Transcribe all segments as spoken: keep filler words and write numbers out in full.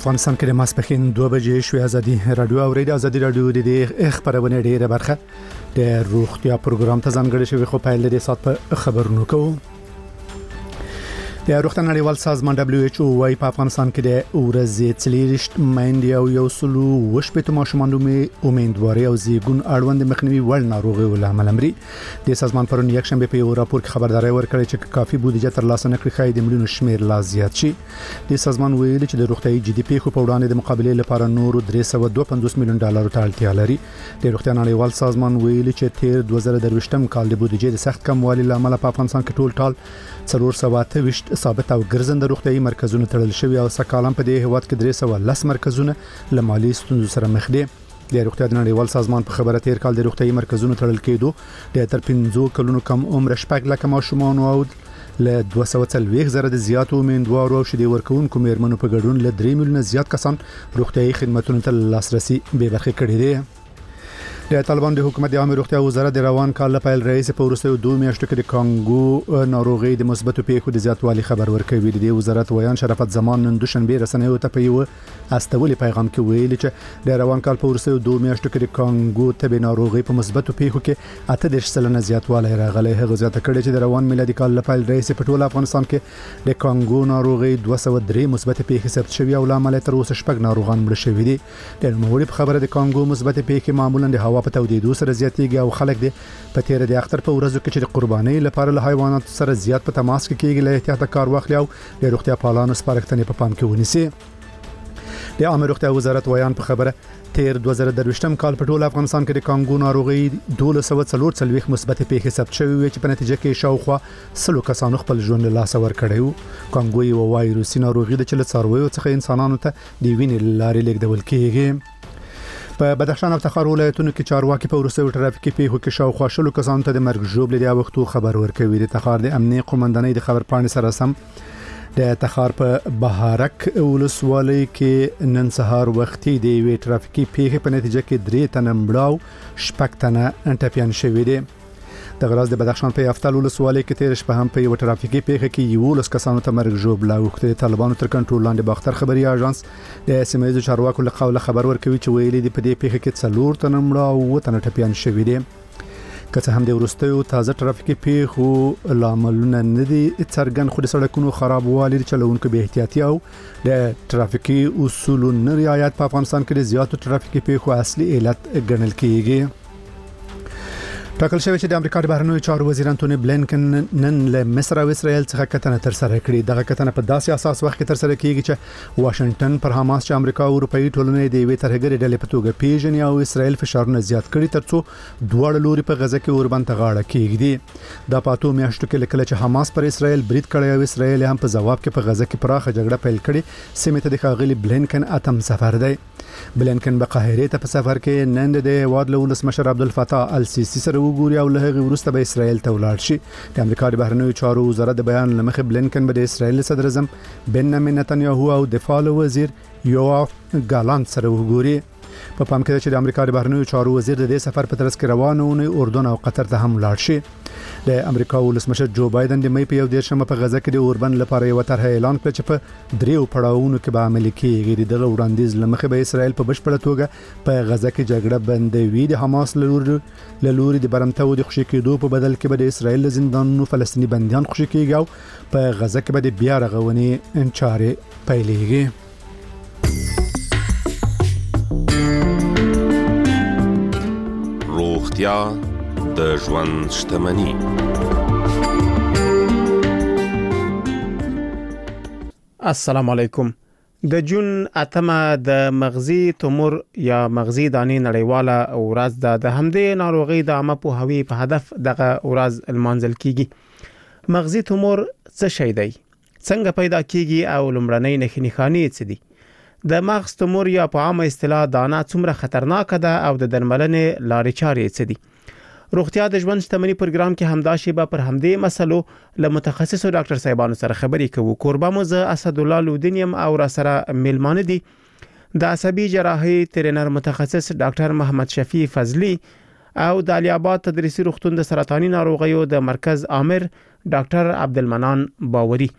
افغانستان کې د ماسپښین دوه بجې شوې ازادي رادیو او ریډیو ازادي رادیو د خبرونه ډیره برخه د روغتیا پروګرام ته ځانګړې شوی خو په لدې سات په خبرونو کوو. د روغتیا نړیوال سازمان دبليو ایچ او وايي په افغانستان کې د ورځې څلېرشت مایندې او یو سلو وشپېته ماشومان د امیندواري او زیږون اړوند مخنیوي وړ ناروغیو له امله مري. د سازمان پرون یک شنبه په یو راپور کې خبرداري ورکړې چې کافي بودیجه ترلاسه نکړي خای د ملیونو شمیر لا زیات شي. د سازمان ویلي چې د روغتیايي جی ډي پی خو په وړاندې د مقابله لپاره نور درې سوه دوه پنځوس میلیون ډالر ته اړتیا لري. د روغتیا نړیوال سازمان ویلي چې تیر دوه زره درویشتم کال د بودیجې د سخت کموالي له امله په افغانستان کې ټول ټال څلور سوه اته ویشت ثابت او ګرځنده روغتیايي مرکزونه تړل شوي او سکالم په دې هیواد کې درې سوه لس مرکزونه له مالي ستونزو سره مخ دي. د روغتیا نړیوال سازمان په خبره تیر کال د روغتیايي مرکزونو تړل کېدو د تر پنځه کلونو کم عمر شپږ لکه ماشومان او له دوه سوه څلوېښت زره د زیاتو امیندوارو او شیدې ورکوونکو میرمنو په ګډون له درې میلیونه زیات کسان روغتیايي خدماتو ته لاسرسي به برخه کړي دي. د طالبان د حکومت د عامه روغتیا وزارت د روان کال په پیل رئیس په ورسته دوه میاشتو کې د کانګو ناروغي د مثبتو پیښو د زیاتوالي خبر ورکوي. د وزارت ویان شرافت زمان نن دوشنبه رسنیو ته په یو استولي پیغام کې ویلي چې د روان کال په ورسته دوه میاشتو کې د کانګو تبه ناروغي په مثبتو پیښو کې اته دېرش سلنه زیاتوالی راغلی. هغه زیاته کړي چې د روان میلادي کال په پیل رئیس په ټول افغانستان کې د کانګو ناروغي دوه سوه درې مثبت پیښې ثبت شوي او له امله تر اوسه شپږ ناروغان مړ شوي دي. د نوموړي په خبره د کانګو مثبت پیښې معمولا د هوا په تودیدو سره زیاتېږي او خلک دي په تیر د اختر په ورځو کې چې د قربانۍ لپاره له حیواناتو سره زیات په تماس کې کېږي له احتیاط کار واخلي او د روغتیا پالانو سپارښتنې په پام کې ونیسي. د عامه روغتیا وزارت ویان په خبره تیر دوه زره درویشتم کال په ټول افغانستان کې د کانګو ناروغي دوه سوه څلور څلوېښت مثبت پیښې ثبت شوې وي چې په نتیجه کې شاوخوا سلو کسانو خپل ژوند له لاسه ورکړی وو. کانګو یو وایروسي ناروغي ده چې له څارویو څخه انسانانو ته د وینې لارې لیږدول کېږي. په بدخشان او تخار ولایتونو کې چارواکي په ورسته ټرافیکي پیښو کې شاوخوا شلو کسانو ته د مرګ ژوبلې د وختو خبر ورکوي. د تخار د امنیه قومندانۍ د خبر پاڼې سره سم د تخار په بهارک ولسوالۍ کې نن سهار وختي د وی ټرافیکي پیښې په نتیجه کې درې تنه مړاو شپږ تنه ټپیان شوي دي. د غراز د بدخشان په افتال ولسوالۍ کې تیر شپه هم په یو ټرافیکي پیښه کې یو لس کسانو ته مرګ ژوبله اوښتې. طالبانو تر کنټرول لاندې باختر خبري اژانس د سیمایي چارواکو له قوله خبر ورکوي چې ویلي دی په دې پیښه کې څلور تنه مړه او اووه تنه ټپیان شوي دي. که څه هم د وروستیو تازه ټرافیکي پیښو لاملونه نه دي څرګند، خو د سړکونو خرابوالی، چلوونکو بې احتیاطي او د ټرافیکي اصولو نه رعایت په افغانستان کې د زیاتو ټرافیکي پیښو اصلي علت ګڼل کېږي. ټاکل شوی چې د امریکا د بهرنیو چارو وزیر انټونی بلینکن نن له مصر او اسرائیل څخه کتنه تر سره کړې. دغه کتنه په داسې اساس وخت کې تر سره کیږي چې واشنگټن پر حماس چې امریکا او اروپאי ټولنې د وی ترهګرې ډلې په توګه پیژني او اسرائیل فشارونه زیات کړي ترڅو دواړه لوري په غزه کې اوربند ته غاړه کېږدي. دا پاتو میاشتو کې لکه چې حماس پر اسرائیل برید کړی او اسرائیل هم په جواب کې په غزه کې پراخه جګړه پیل کړي. سیمه ته د ښاغلي بلینکن اتم سفر دی. بلینکن په قاهره ته په سفر کې نن د واد له ولسمشر عبدالفتاح السیسی سره وګوري او له هغه وروسته به اسرائیل ته ولاړ شي. د امریکا د بهرنیو چارو وزارت د بیان لمخې بلینکن به د اسرائیل صدر اعظم بنیامین نتنیاهو او دفاع وزیر یوآف ګالانت سره وګوري. په پام کې چې د امریکا د بهرنیو چارو وزیر د دې سفر په ترڅ کې روانونه اردن او قطر ته هم لاړ شي. د امریکا ولسمشر جو بایدن د مې په یو دیرشمه په غزه کې د اوربند لپاره یو طرح اعلان کړ چې په دریو پړاوونو کې به عملي کېږي. د دغه وړاندیز لمخې به اسرائیل په بشپړه توګه په غزه کې جګړه بندوي. د حماس لوري له لوري د برمتو د خوشي کېدو په بدل کې به د اسرائیل زندانونو فلسطینی بنديان خوشي کېږي او په غزه کې به د بیا رغونې چارې پیلېږي. روغتیا د ژوند شتمني. السلام علیکم. د جون اتمه د مغزي تومور یا مغزي دانې نړیواله ورځ ده. د همدې ناروغي د عامه پوهاوي په هدف دغه ورځ المانځل کیږي. مغزي تومور څه شی دی؟ څنګه پیدا کیږي او لومړنۍ نښې نښانې څه دي؟ د مغز تومور یا په عامه اصطلاح دانه څومره خطرناک ده او د درملنې لارې چارې څه دي؟ روغتیا د ژوند شتمنۍ پروګرام کې همدا شیبه پر همدې مسلو له متخصصو ډاکټر صاحبانو سره خبرې کوو. کوربه مو زه اسد الله لودینیم او را سره میلمانه دي د عصبي جراحي ترینر متخصص ډاکټر محمد شفیع فضلی او د علي آباد تدریسي روغتون د سرطاني ناروغیو د مرکز آمر ډاکټر عبدالمنان باوري.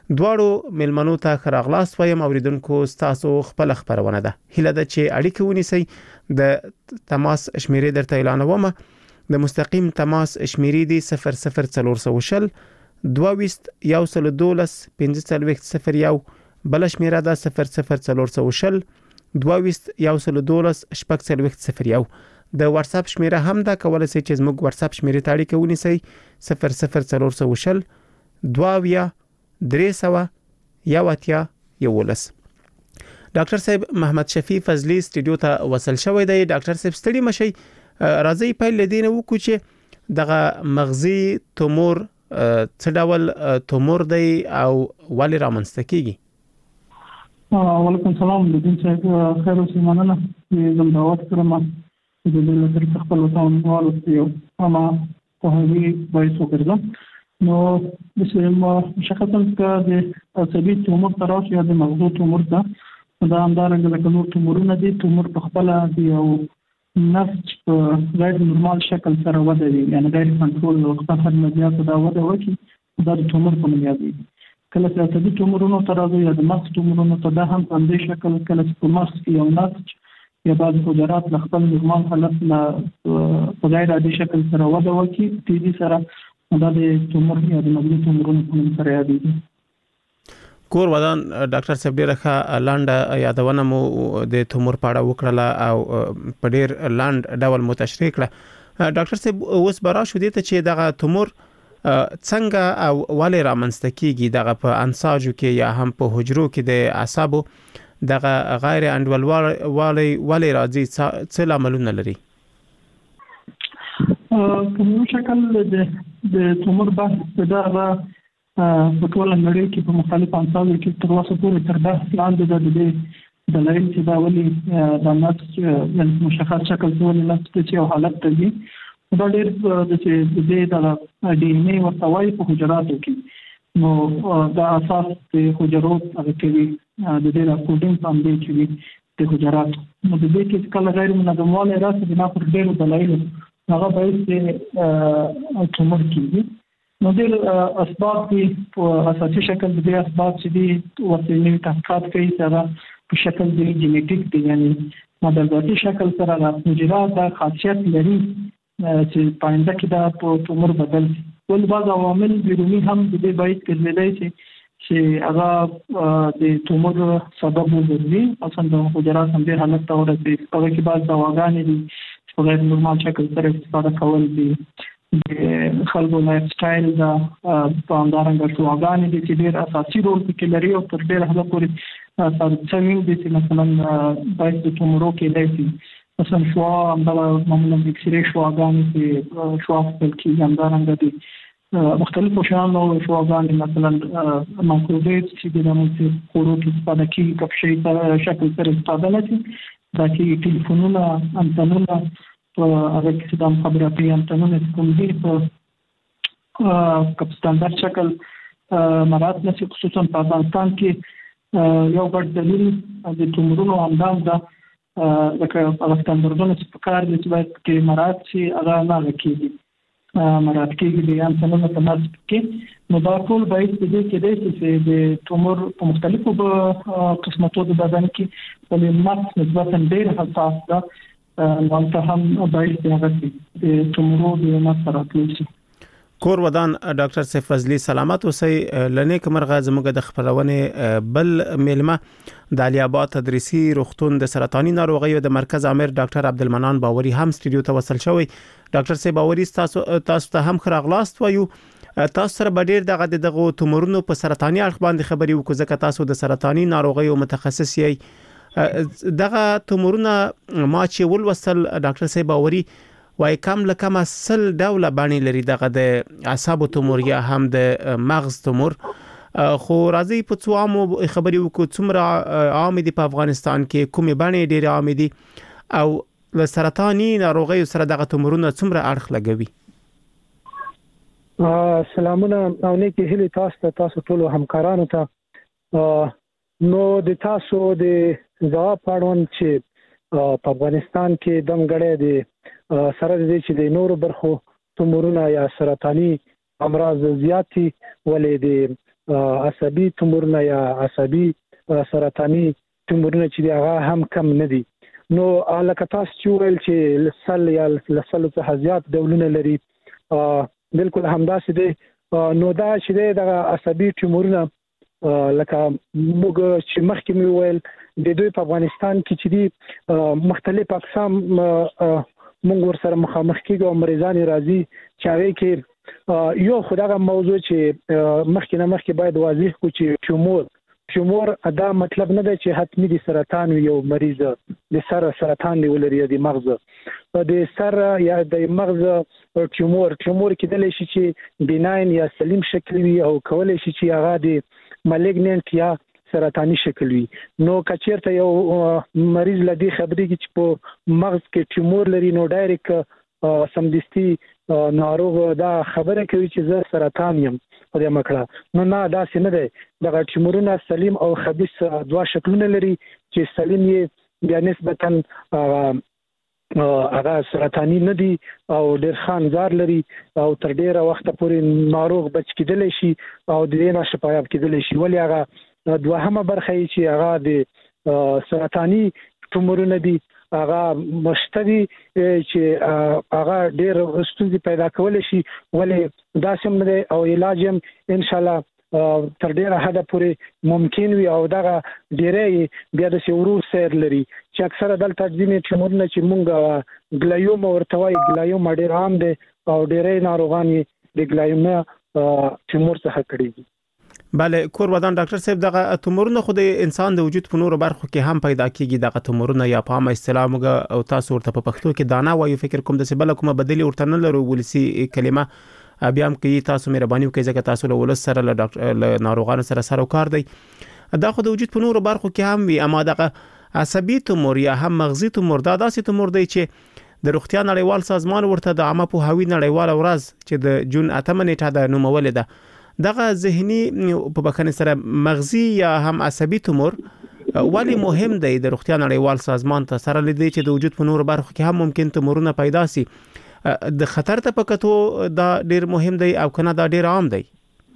دواړو ملمنو ته خراغلاس وایم اوریدونکو تاسو خپل خبرونه ده هله د چې اړیکه ونیسي د تماس شمیرې درته اعلانوم د مستقیم تماس شمیرې دی صفر صفر څلور سوه شل دوه ویشت یو سل دولس پنځه څلوېښت صفر یو بل شمیره ده صفر صفر څلور سوه شل دوه ویشت یو سل دولس شپږ څلوېښت صفر یو د واتس اپ شمیره هم ده کولای شئ چې زموږ واتس اپ شمیرې ته اړیکه ونیسئ صفر صفر څلور سوه شل دوه اویا درې سوه یو اتیا یولس. ډاکټر صاحب محمد شفیع فضلی سټوډیو ته وصل شوی دی. ډاکټر صاحب ستړي مشي راځي پیل لدینه وکړو چې دغه مغزي تومور څه ډول تومور دی او ولې رامنځته کیږي؟ وعلیکم السلام د دین صاحب خیر اوسې مننه چې زم دعوت کړم د دې لپاره خپل وطنوال یو اما په هغه باید وکړم. نو د سیمه مشخصا د عصبي تومور طرف یا د مغزو تومور ته دا همدارنګه لکه نور تومورونه دي تومور په خپل دی او نفس په غیر نورمال شکل سره وده دي یعنی غیر کنټرول او خطر مزیات دا وده وکړي دا د تومور په نوم یادېږي. کله چې عصبي تومورونو ته راځي یا د مغز تومورونو ته دا هم په دې شکل کله چې په مغز کې یو نسج یا بعض حجرات له خپل نورمال حالت نه په غیر عادي شکل سره وده وکړي تیزی سره دا د تومور یا د مغزي تومورونو په نوم سره یادېږي. کور ودان ډاکټر صاحب ډیره ښه لاندې یادونه مو د تومور په اړه وکړه او په ډیر لاند ډول مو تشریح کړه. ډاکټر صاحب اوس برا شو دي ته چې دغه تومور څنګه او ولې رامنځته کیږي دغه په انساجو کې یا هم په حجرو کې د اعصابو دغه غیر انډول والی ولې راځي څه لاملونه لري؟ په شکل د تومور بحث دا په ټول نړۍ کې په مختلفو انساجو کې تر اوسه پورې تر بحث لاندې ده د دلایل چې دا ولې د نفس یعنې مشخص شکل ته ولې نفس ته یو حالت ته ځي دا ډېر د چې د دې د ډي ان اے ورته وایي په حجراتو کې نو دا اساس د حجرو هغه کوي د دې د کوډینګ په باندې چې وي د حجراتو نو د دې کې کله غیر منظموالی راسي بنا پر ډېرو دلایلو هغه باعث د تومور کېږي. نو ډېر اسباب دي په اساسي شکل د دې اسباب چې دي ورته نوي تحقیقات کوي چې هغه په شکل د جینیټیک دي یعنې مادرزاتي شکل سره د حجرات دا خاصیت لري چې پاینده کې دا په تومور بدل شي. ول بعض عوامل بیرونی هم د دې باعث ګرځېدای شي چې هغه د تومور سبب وګرځي اصلا د حجرات هم د حالت ته ورسي هغه کې بعض دواګانې دي چې په غیر نورمال شکل سره استفاده کول دي د خلکو لایف سټایل دا په همدارنګه شواګانې دي چې ډېر اساسي رول پکې لري او تر ډېره حده پورې ثابت شوي دي چې مثلا باعث د تومورو کېدای شي مثلا شوا همدغه معمولا د اکسرې شواګانې چې شوا اخیستل کېږي همدارنګه د مختلفو شیانو شواګانې مثلا مایکروویو چې د موږ خوړو کې استفاده کېږي که په شي شکل سره استفاده نه شي دا کېږي ټلیفونونه انتنونه په هغه کې چې دا مخابراتي انتنونه چې کوم دي په که په سټنډرډ شکل مراعات نه شي خصوصا په افغانستان کې یو ګډ دلیل د تومورونو همدام ده لکه هغه سټنډردونه چې په کار دي چې باید کې مراعات شي هغه نه کېږي مراعات کېږي د انسانانو په نسج کې نو دا ټول باید د دې کېدای چې د تومور په مختلفو قسمتو د بدن کې ولې مغز نسبتا ډېر حساس ده نو هلته هم باید د هغه د تومورو د نسج راتللی شي. کور ودان ډاکټر صاحب فضلی سلامت اوسئ. لنیک مرغه زموږ د خبرونه بل میلمه د علي آباد تدریسي روغتون د سرطاني ناروغیو د مرکز امیر ډاکټر عبدالمنان باوري هم سټوډیو ته وصل شوی. ډاکټر صاحب باوري تاسو تاسو ته هم خراغلاست وایو. تاسو سره به ډیر دغه دغه تومورونو په سرطاني اړخ باندې خبري وکړو ځکه تاسو د سرطاني ناروغیو متخصص یې. دغه تومورونه ما چې ولوصل ډاکټر صاحب باوري وای کم لکه مسل ډوله باندې لري دغه د اعصاب تومور یا هم د مغز تومور خو راځي په څو عامو خبري وکړو څومره عام دي په افغانستان کې کومې باندې ډېر عام دي او له سرطاني ناروغیو سره دغه تومورونه څومره اړخ لګوي؟ سلامونه او نیکي هلي تاسو ته تاسو ټول همکارانو ته نو د تاسو د ځواب پاړون چې په افغانستان کې دمګړې دي سره د دې چې د نورو برخو تومورونه یا سرطاني امراض زیاتی ولې د عصبي تومورونه یا عصبي سرطاني تومورونه چې هغه هم کم نه دي. نو لکه تاسو چې ویل چې لسل یا لسل څخه زیات ډولونه لري، بالکل همداسې دی. نو دا چې د عصبي تومورونه لکه موږ چې مخکې مې ویل د دوی په افغانستان کې چې دي مختلف اقسام موږ ورسره مخامخ کېږو او مریضان راځي چې هغې کې یو خو دغه موضوع چې مخکې نه مخکې باید واضح کړو چې تومور تومور دا مطلب نه دی چې حتمي د سرطان یو مریض د سر سرطان دی ولري د مغز د سر یا د مغز تومور تومور کېدلی شي چې بیناین یا سلیم شکل وي او کولی شي چې هغه د مالیګننټ یا سرطاني شکل وي. نو کچیرته یو مریض لدی خبرېږي چې په مغز کې تومور لري نو ډایرکټ سمدستي ناروغ دا خبره کوي چې زه سرطان یم په دې مکړه. نو نه داسې نه دی. دغه تومورونه سلیم او خبیث دوه شکلونه لري چې سلیم یې بیا نسبتا هغه سرطاني نه دي او ډېر خانزار لري او تر ډېره وخته پورې ناروغ بچ کېدلی شي او د دې نه شفایاب کېدلی شي. ولې هغه دوهمه برخه یې چې هغه د سرطاني تومورونه دي هغه مشتري چې هغه ډېر ستونزې پیدا کولی شي. ولې داسې هم نه دی او علاج هم انشاءالله تر ډېره حده پورې ممکن وي او دغه ډېری بیا داسې ورو سیر لري چې اکثره دلته ځینې تومورونه چې مونږ ګلایوما ورته وایي، ګلایوما ډېر عام دی او ډېری ناروغان یې د ګلایوما تومور څخه کړي دي. بله کور ودان ډاکټر صاحب دغه تومورونه خو د انسان د وجود په نورو برخو کې هم پیدا کیږي. دغه تومورونه یا په عامه اصطلاح موږ او تاسو ورته په پښتو کې دانه وایو، فکر کوم د بل کومه بدلی ورته نه لرو ولسی کلمه بیا هم کوي. تاسو مهرباني وکړئ ځکه تاسو له ولس سره له ډاکټر له ناروغانو سره سره کار دی. دا خو د وجود په نورو برخو کې هم وي، اما دغه عصبي تومور یا هم مغزي تومور دا داسې تومور دی چې د روغتیا نړیوال سازمان ورته د عامه پوهاوي نړیواله ورځ چې د جون اتمه نیټه د نومولې ده دغه ذهني په بخښنې سره مغزي یا هم عصبي تومور ولی مهم دی د روغتیا نړیوال سازمان ته سره لیدي چې د وجود په نورو برخو کې هم ممکن تومورونه پیدا سي. د خطر ته پکتو دا ډیر مهم دی او کنه دا ډیر عام دی؟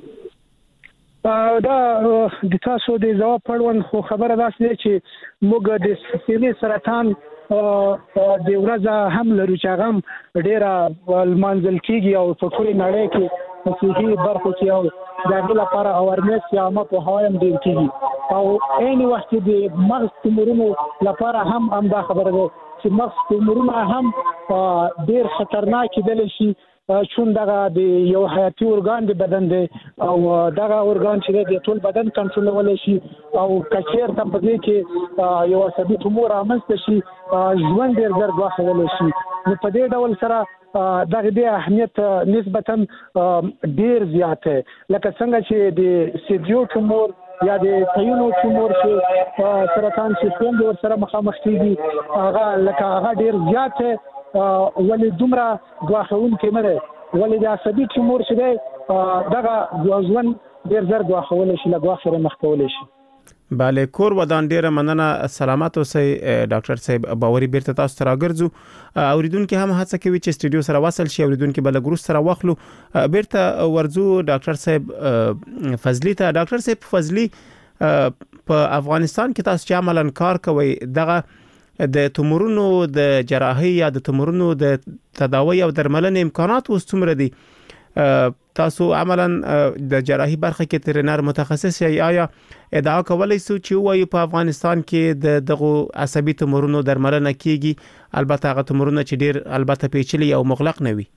دا د تاسو د جواب پړون خو خبره داسې ده چې موږ د سینې سرطان د ورځ هم لرو چې هغه ډیره لمانځل کیږي او په ټولې نړۍ کې په صحي برخو کې او د هغې لپاره اورنیس یا عامه پوهاوی هم ډېر کیږي او عین وخت د مغز تومورونو لپاره هم همدا خبره ده چې مغز تومورونه هم ډېر خطرناک کېدلی شي چون دغه د یو حیاتي ارګان د بدن دی او دغه ارګان چې د ټول بدن کنټرولولی شي او که چېرته په دې کې یو عصبي تومور رامنځته شي ژوند ډېر زر ګواښلی شي. نو په دې ډول سره دغه د اهمیت نسبتا ډېر زیات دی. لکه څنګه چې د سیدیو تومور یا د تیونو تومور چې سرطان سیستم د ورسره مخامخ کېږي هغه لکه هغه ډېر زیات دی ولې دومره ګواښونکی نه دی. ولې د عصبي تومور چې دی دغه ژوند ډېر زر ګواښولی شي، له ګواښ سره مخ کولی شي. بله کور ودان ډیره مننه، سلامت اوسئ ډاکټر صاحب. باوري بیرته تاسو ته راګرځو. اوریدونکو هم هڅه کوي چې سټوډیو سره وصل شي، اوریدونکو بل ګروس سره واخلو. بیرته ورځو ډاکټر صاحب فضلی ته. ډاکټر صاحب فضلی په افغانستان کې تاسو چې عملاً کار کوئ دغه د تومورونو د جراحي یا د تومورونو د تداوی او درملنې امکانات اوس څومره دي؟ تاسو عملاً د جراحي برخه کې ترینر متخصص یې، آیا ادعا کولای شو چې وایي په افغانستان کې د دغه عصبي تومورونو درملنه کیږي، البته هغه تومورونه چې ډیر البته پیچلي او مغلق نه وي؟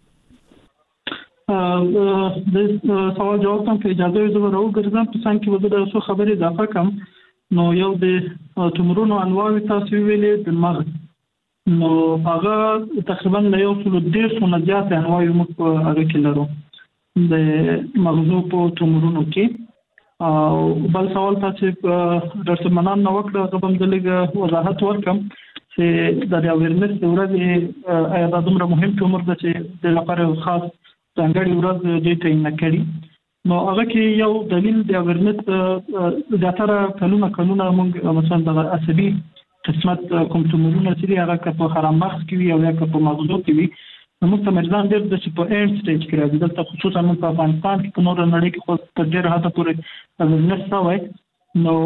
د سوال جواب ته کې اجازه وي زه راوګرځم په څنګه کې وځو د څو خبرې اضافه کوم. نو یو د تومورونو انواع تاسو ویلې د مغز، نو هغه تقریبا له یو څلو دېرشو نه زیات انواع موږ په هغه کې لرو د مغزو په تومورونو کې. او بل سوال تاسو ډاکټر منان نو وکړه زه به دلته وضاحت ورکم چې د اویرنس د ورځې آیا دا دومره مهم تومور ده چې د لپاره خاص ځانګړي ورځ دې تعین کړي. نو هغه کې یو دلیل د اویرنس زیاتره کلونه کلونه موږ مثلا د عصبي قسمت کوم تومورونه چې هغه په خرم مغز کې وي او یا په مغزو کې وي موږ ته مریضان ډېر د چې په اینډ سټیج کې راځي دلته خصوصا موږ په افغانستان کې په نور نړۍ کې خو تر ډېر حده پورې وزنس شوی نو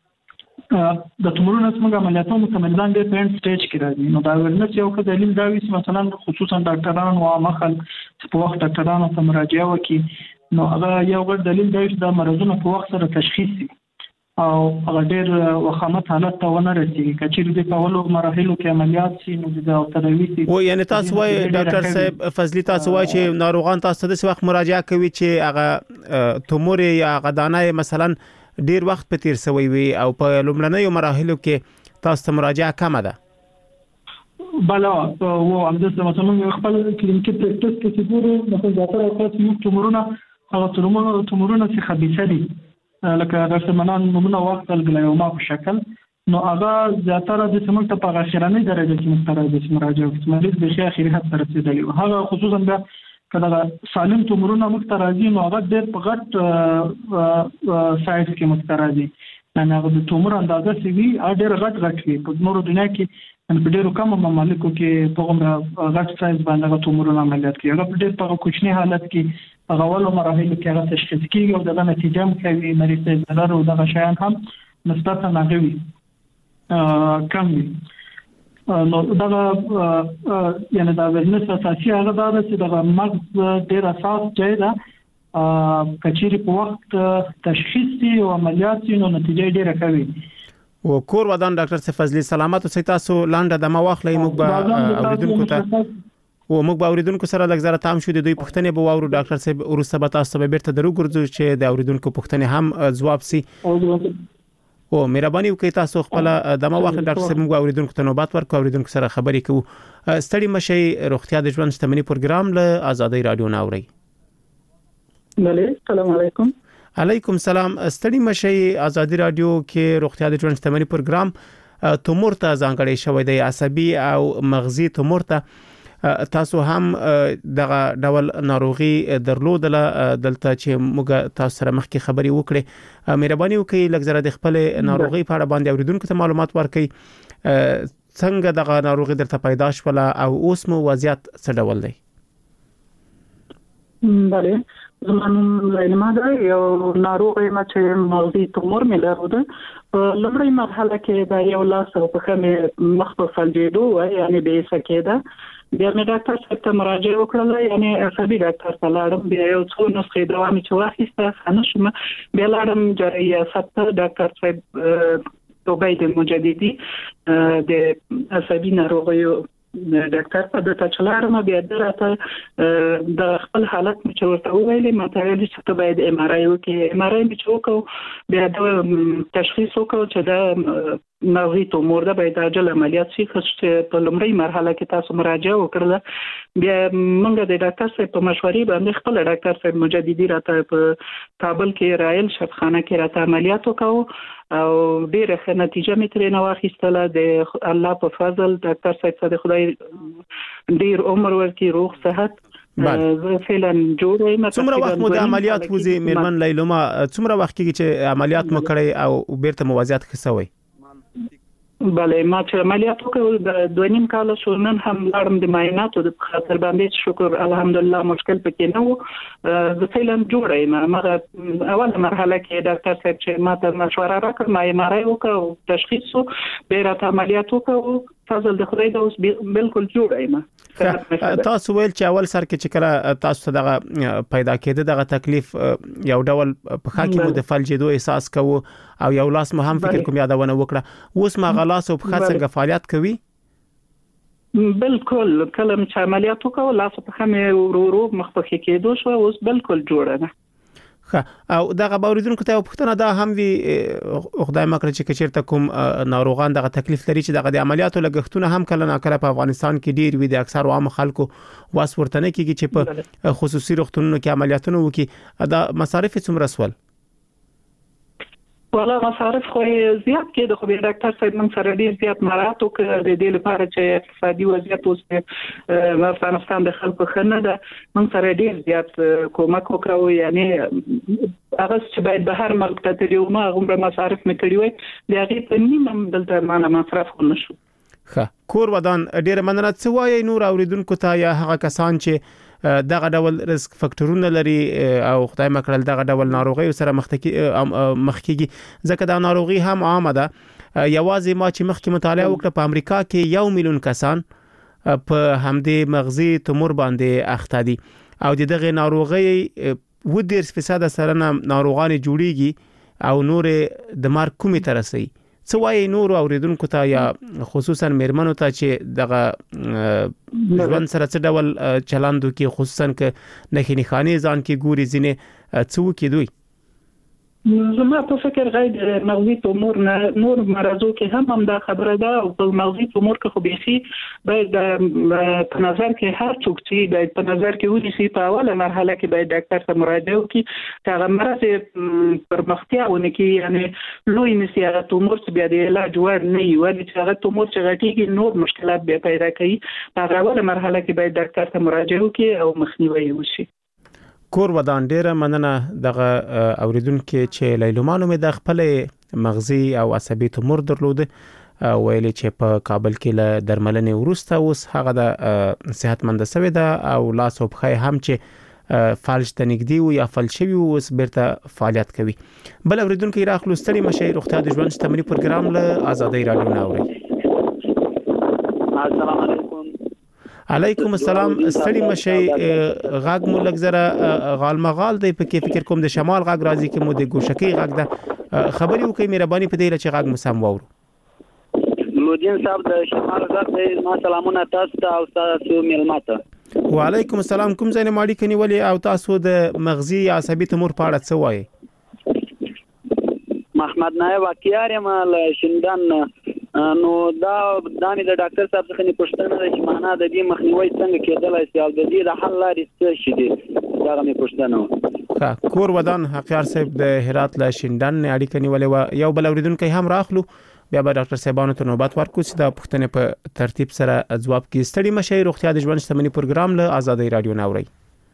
د تومورونو څنګه عملیاتو موږ ته مریضان ډېر په اینډ سټیج کې راځي نو دا ورنس یو ښه دلیل دا وي چې مثلا خصوصا ډاکټران او عامه خلک چې په وخت ډاکټرانو ته مراجعه وکړي نو هغه یو غوړ دلیل دی چې دا مرزونه په وخت سره تشخیص شي او هغه ډېر وخامت حالت ته ونه رسیږي کچېرې د اولو مراحلو کې عملیات شي نو د اوتروي سي و یعنی تاسو وايي ډاکټر صاحب فضلی تاسو وايي چې ناروغان تاسو د وخت مراجعه کوي چې هغه تومور یا غدانه مثلا ډیر وخت په تیر سوی وي او په لومړنیو مراحلو کې تاسو ته مراجعه کمه ده بلا او همداسې مثلا خپل کلینیکي پریکټس کې چې ګورو مثلا زیاتره اوقات یو تومورونه هغه تومورونه تومورونه چې خبيثه دي لکه د سمنان نمونه وخت الګلیوما په شکل نو هغه زیاتره د سمنټ په اخرنۍ درجه کې مسترد مراجعه کوي مریض د شي اخري حد رسیدلی هغه خصوصا د کله سالم تومورونه مسترازي نو هغه ډېر په غټ سایز کې مسترازي نه هغه د تومور اندازه سی وی ډېر غټ غټ وي په نورو دنیا کې ان په ډېرو کم ممالکو کې په کومه غټ سایز باندې تومورونه عملیات کوي هغه په ډېر په کوچني حالت کې هغه ولو مراحل کې هغه تشخیص کیږي او د نتیجه هم کوي مریض ته ضرر او دغه شیان هم نسبتا ناغوي کم وي نو دغه یعنی دا وزنس اساسي هغه دا چې دغه مغز ډیر اساس ځای ده کچېری په وخت تشخیص او عملیات نو نتیجه ډیره کوي او کور ودان ډاکټر فضلی سلامت او تاسو لاندې د مواخلې موږ به اوریدونکو ته او موږ به اوریدونکو سره لږ زره تام شو د دوی پوښتنې به واورو ډاکټر صاحب ورسته به تاسو به بیرته درو ګرځو چې د اوریدونکو پوښتنې هم ځواب سي او مهرباني وکړئ تاسو خپل د مواخلې ډاکټر صاحب موږ اوریدونکو ته نوبات ورکو اوریدونکو سره خبرې کوو ستړي مشي روغتیا د ژوند شتمنۍ پروګرام له آزادۍ رادیو ناوړي بله السلام علیکم علیکم سلام ستړي مشي آزادۍ رادیو کې روغتیا د ژوند شتمنۍ پروګرام تومور ته ځانګړی شوی دی عصبي او مغزي تومور ته تاسو هم دغه ډول ناروغي درلودله دلته چې موږ تاسو سره مخکې خبري وکړې مهرباني وکړئ لږ زره د خپل ناروغي په اړه باندې اوریدونکو ته معلومات ورکړئ څنګه دغه ناروغي درته پیدا شوله او اوس مو وضعیت څه ډول دی بله زمانم لایلما ده یو ناروغي ما چې مغزي تومور مې لرله لومړی مرحله کې دا یو لاس او په خمه مخ په فلجېدو و یعنی به سکیده بیا مې ډاکټر صاحب ته مراجعه وکړه یعنی عصبي ډاکټر ته لاړم بیا یو څو نسخې دوا مې چې واخیسته خانه شوم بیا لاړم جراحي سپته ډاکټر صاحب توبید مجددي د عصبي ناروغیو ډاکټر په دته چلارم بیا درته د خپل حالت مې چورته ویلې ماته ویل چې ته باید ام ار آی وکړې ام ار آی مې چوکو بیا د تشخیص وکړو چې دا مغزي تومور ده باید عاجل عملیات شي چې په لومړی مرحله کې تاسو مراجعه وکړه بیا موږ د ډاکټر صاحب په مشورې باندې خپل ډاکټر صاحب مجددي راته په کابل کې رایل شفخانه کې راته عملیات وکاو او ډیره ښه نتیجه مې ترې نه واخیستله د الله په فضل ډاکټر صاحب ته خدای ډیر عمر ورکړي روغ صحت زه فعلا جوړ یم څومره وخت مو د عملیات وزي میرمن لیلما څومره وخت کې چې عملیات مو کړی او بیرته موازیات خسوي بله ما چې عملیات وکړو د دوه نیم کال شو نن هم لاړم د معایناتو د خاطر باندې شکر الحمدلله مشکل پکې نه و زه فعلا جوړ یم مګر اوله مرحله کې ډاکټر صاحب چې ما ته مشوره راکړه ما یې مارای وکړو تشخیص وو بیا راته عملیات وکړو فضل د خدای د اوس بالکل جوړ یم تاسو ویل چې اول سر کې چې کله تاسو دغه پیدا کېده دغه تکلیف یو ډول په خا کې مو د فلجېدو احساس کوو او یو لاس مو هم فکر کوم یادونه وکړه اوس ما غلاس او په خا څنګه فعالیت کوي بالکل کله چې عملیات وکړو لاس په خا مې ورو ورو مخ په کې کېدو شو اوس بالکل جوړ یم او دغه باوریدونکو ته پوښتنه ده هم وی خدای مکړه چې کچیرته کوم ناروغان دغه تکلیف لري چې دغه د عملیاتو لګښتونه هم کله ناکله په افغانستان کې ډیر وي د اکثر عام خلکو واس ورته نه کیږي چې په خصوصي روغتونونو کې عملیاتونه وکړي دا مصارف څومره سول ولا مصارف خو زیات کې د خو ډاکټر صاحب من سره ډیر زیات مراعات وکړ د دې لپاره چې اقتصادي وضعیت اوس په افغانستان د خلکو خنه ده من سره ډیر زیات کومک وکړو یعنی هغه چې باید به هر ملک ته تریو ما غوړه مصارف مې کړی وي د هغه په نیمه دلته معنا مصرف نشو ښه کور ودان ډیر مننه. څه وایي نور اوریدونکو ته یا هغه کسان چې دغه ډول ریسک فاکټورونه لري او خدای مکړل دغه ډول ناروغي سره مخ کیږي ځکه دا ناروغي هم عامه ده. یوازې ما چې مخکې مطالعه وکړه په امریکا کې یو میلیون کسان په همدې مغزي تومور باندې اخته دي او دغه ناروغي و ډیر فیصد سره ناروغان جوړیږي او نور د مارګ کومې ترسي. څه وایي نور اوریدونکو ته یا خصوصا میرمنو ته چې دغه ژوند سره څه ډول چلند کوي خصوصا ک نه خنخاني ځان کې ګوري ځنه څو کې دوی؟ زما په فکر غیر مغزي تومور نه نور مرزو کې هم هم دا خبره ده او په مغزي تومور کې خو بيخي باید په نظر کې هر څوک چې باید په نظر کې ونیسي په اوله مرحله کې باید ډاکټر ته مراجعه وکړي. هغه مرز پر مختیاونه کې یعنی لوی نسی هغه تومور چې بیا د علاج ور نه وي ولې چې هغه تومور چې غټيږي نور مشکلات به پیدا کوي. په اوله مرحله کې باید ډاکټر ته مراجعه وکړي او مخنیوي وشي. کور ودان ډیره مننه دغه اوریدونکو چې لیلومانو مې د خپل مغزي او عصبي تومور درلود ویلي چې په کابل کې له درملنې وروسته اوس هغه د صحتمند سوي ده او لاس او پخې هم چې فالج تنګدي او یا فلشوي اوس بیرته فعالیت کوي. بل اوریدونکو راخلو ستړي مشایر روغتیا د ژوند شتمنۍ پروګرام له آزادۍ رادیو ناوړي. السلام علیکم. علیکم السلام. ستړي مشي غاګ مو لګ زره غالمغال دی په کې فکر کوم د شمال غاګ راځي کې مو د ګوشکی غاګ ده خبري وکي مهرباني په دې چې غاګ مو سم وورو. لودین صاحب د شمال غاګ دی. ما سلامونه تاسو ته او تاسو ملماته. وعلیکم السلام. کوم ځای نه ماړي کني ولي او تاسو د مغزي عصبي تومور په اړه څه وایي؟ محمد نایب واقعار مال شندان نو دا دانی د ډاکټر صاحب څخه نه پوښتنه ده چې معنا د دې مخنیوي څنګه کېدلای شي او د دې د حل لارې څه شي دي دا مې پوښتنه. ښه کور ودان حقیار صاحب د هرات له شندان اړیکه نیولې و. یو بل اوریدونکو هم راخلو بیا به ډاکټر صاحبانو ته نوبت ورکړو چې دا پوښتنه په ترتیب سره ځواب کړي. ستړي مشي روغتیا د ژوند شتمنۍ پروګرام له آزادۍ رادیو ناوړي.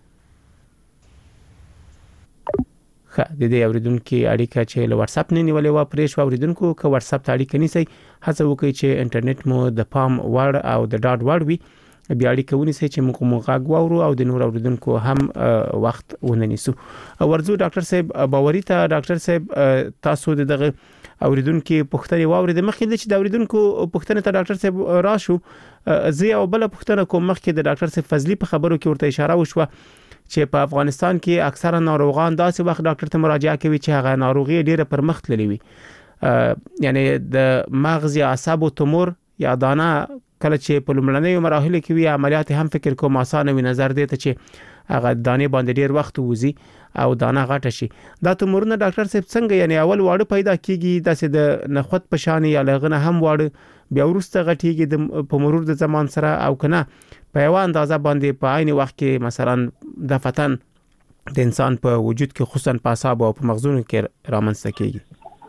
خا د دې اوریدونکو اړیکه چې له واتس اپ نه نیولې و پرېښ اوریدونکو که واتس اپ ته اړیکه نیسي هڅه وکړئ چې انټرنیټ مو د پام وړ او د ډاټ وړ وي بیا اړیکه ونیسي چې موږ مو غاګ وورو او د نور اوریدونکو هم وخت وننیسو. ورزو ډاکټر صاحب باوري ته ډاکټر صاحب تاسو دغه اوریدونکو پوښتنه واوري د مخکې د چې د اوریدونکو پوښتنه ته ډاکټر صاحب راشو زه او بل پوښتنه کوم مخکې د ډاکټر صاحب فضلی په خبرو کې ورته اشاره وشوه چې په افغانستان کې اکثره ناروغان داسې وخت ډاکټر ته مراجعه کوي چې هغه ناروغي ډیره پر مخ تللی وي یعنی د مغز یا اعصاب تومور یا دانه کله چې په لومړنیو مراحلو کې وي عملیات هم فکر کوم آسان وي نظر دی ته چې هغه دانه باندې ډیر وخت وځي او دانه غټه شي. دا تومورونه ډاکټر صاحب څنګه یعنی اول واړه پیدا کیږي داسې د نخوت په شان یا لغنه هم واړه بیا ورسته غټیږي د په مرور د زمان سره او کنه په یو اندازه باندې په عین وخت کې مثلا د فتن د انسان په وجود کې خصوصا په اعصاب او په مغزونو کې رامنځته کیږي.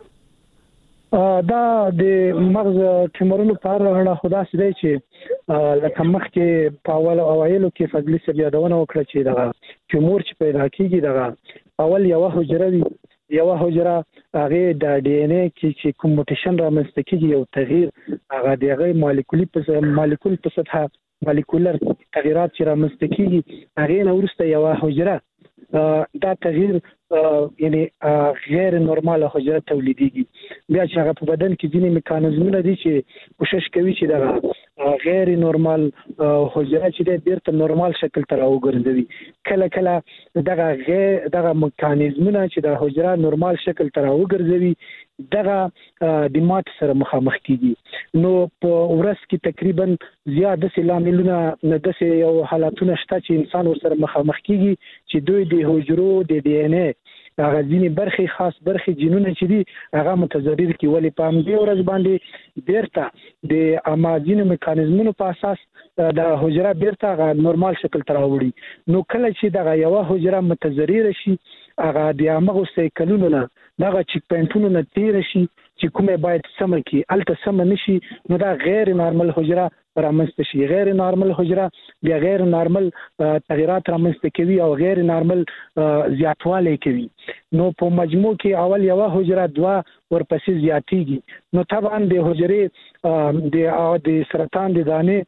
دا د مغز تومورونو په اړه خدا سي دی چې لکه مخکې په اول اوایلو کې فضلی سب یادونه وکړه چې دا تومور چې پیدا کیږي دا اول یو حجره وي یو حجره هغه د ډي ان اي کې چې کوم موټیشن رامنځته کیږي یو تغییر هغه دغه مالیکولي په مالیکول په سطح مالیکولر تغیرات چې رامنځته کیږي هغه نه ورسته یو حجره دا تغییر یعنی غیر نورمال حجره تولیديږي. بیا چې هغه په بدن کې ځینې میکانیزمونه دي چې کوشش کوي چې دا غیر نورمال حجره چې د بیرته نورمال شکل ته راوګرځوي. کله کله دغه غیر دغه میکانیزمونه چې د حجره نورمال شکل ته راوګرځوي دغه د مات سره مخامخ کیږي. نو په ورځ کې تقریبا زیاده سلاملونه نه د یو حالاتونه شته چې انسان ورسره مخامخ کیږي چې دوی د حجرو د ډي ان اي هغه ځینې برخي خاص برخي جینونه چې دي هغه متضرر کی ولې په همدې ورځ باندې بیرته د امازینو میکانیزمونو په اساس د حجره بیرته هغه نورمال شکل ته راوړي. نو کله چې دغه یو حجره متضرر شي هغه د هغه سیکلونو نه دغه چیک پوینټونو نه تیر شي چې کومه باید سم کی الته سم نشي نو دا غیر نارمل حجره رامنځته شي. غیر نارمل حجره بیا غیر نارمل تغیرات رامنځته کوي او غیر نارمل زیاتوالی کوي. نو په مجموع کې اول یو حجره دوا ورپسې زیاتیږي نو طبعا د حجرې د د سرطان د دانې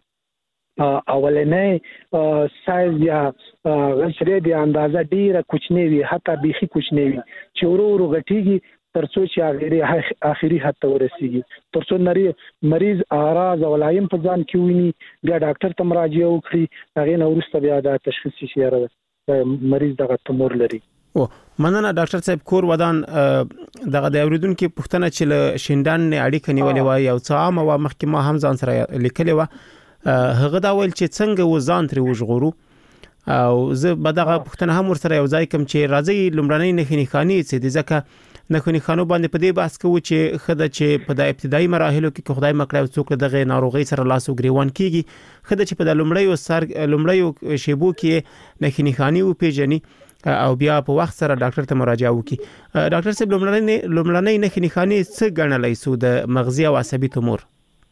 اولنې سایز یا غشره د اندازه ډیره کوچنی وي حتی بيخي کوچنی وي چې ورو ورو غټيږي ترڅو چې هغه اخري حد ته ورسیږي ترڅو نری مریض اعراض او علائم په ځان کې ویني بیا ډاکټر ته مراجعه وکړي هغه نو وروسته بیا د تشخیص شي راځي مریض دغه تومور لري. او مننه ډاکټر صاحب کور ودان دغه د اوریدونکو پوښتنه چې له شیندان اړیکه نیولې وای او څه عام او مخکې ما هم ځان سره لیکلې و هغه دا ویل چې څنګه وزان تر وژغورو او زه به دغه پوښتنه هم ورسره یو ځای کوم چې راځي لومړنۍ نښې خاني چې د ځکه نښې خانو باندې په دې بحث کوي چې خدای چې په د ابتدایي مراحلو کې خدای مکړه څوک دغه ناروغي سره لاس او ګریوان کیږي خدای چې په د لومړیو سر لومړیو شیبو کې نښې خاني او پیژني او بیا په وخت سره ډاکټر ته مراجعه وکړي. ډاکټر صاحب لومړنۍ لومړنۍ نښې خاني څه ګڼلای سو د مغزي او عصبي تومور؟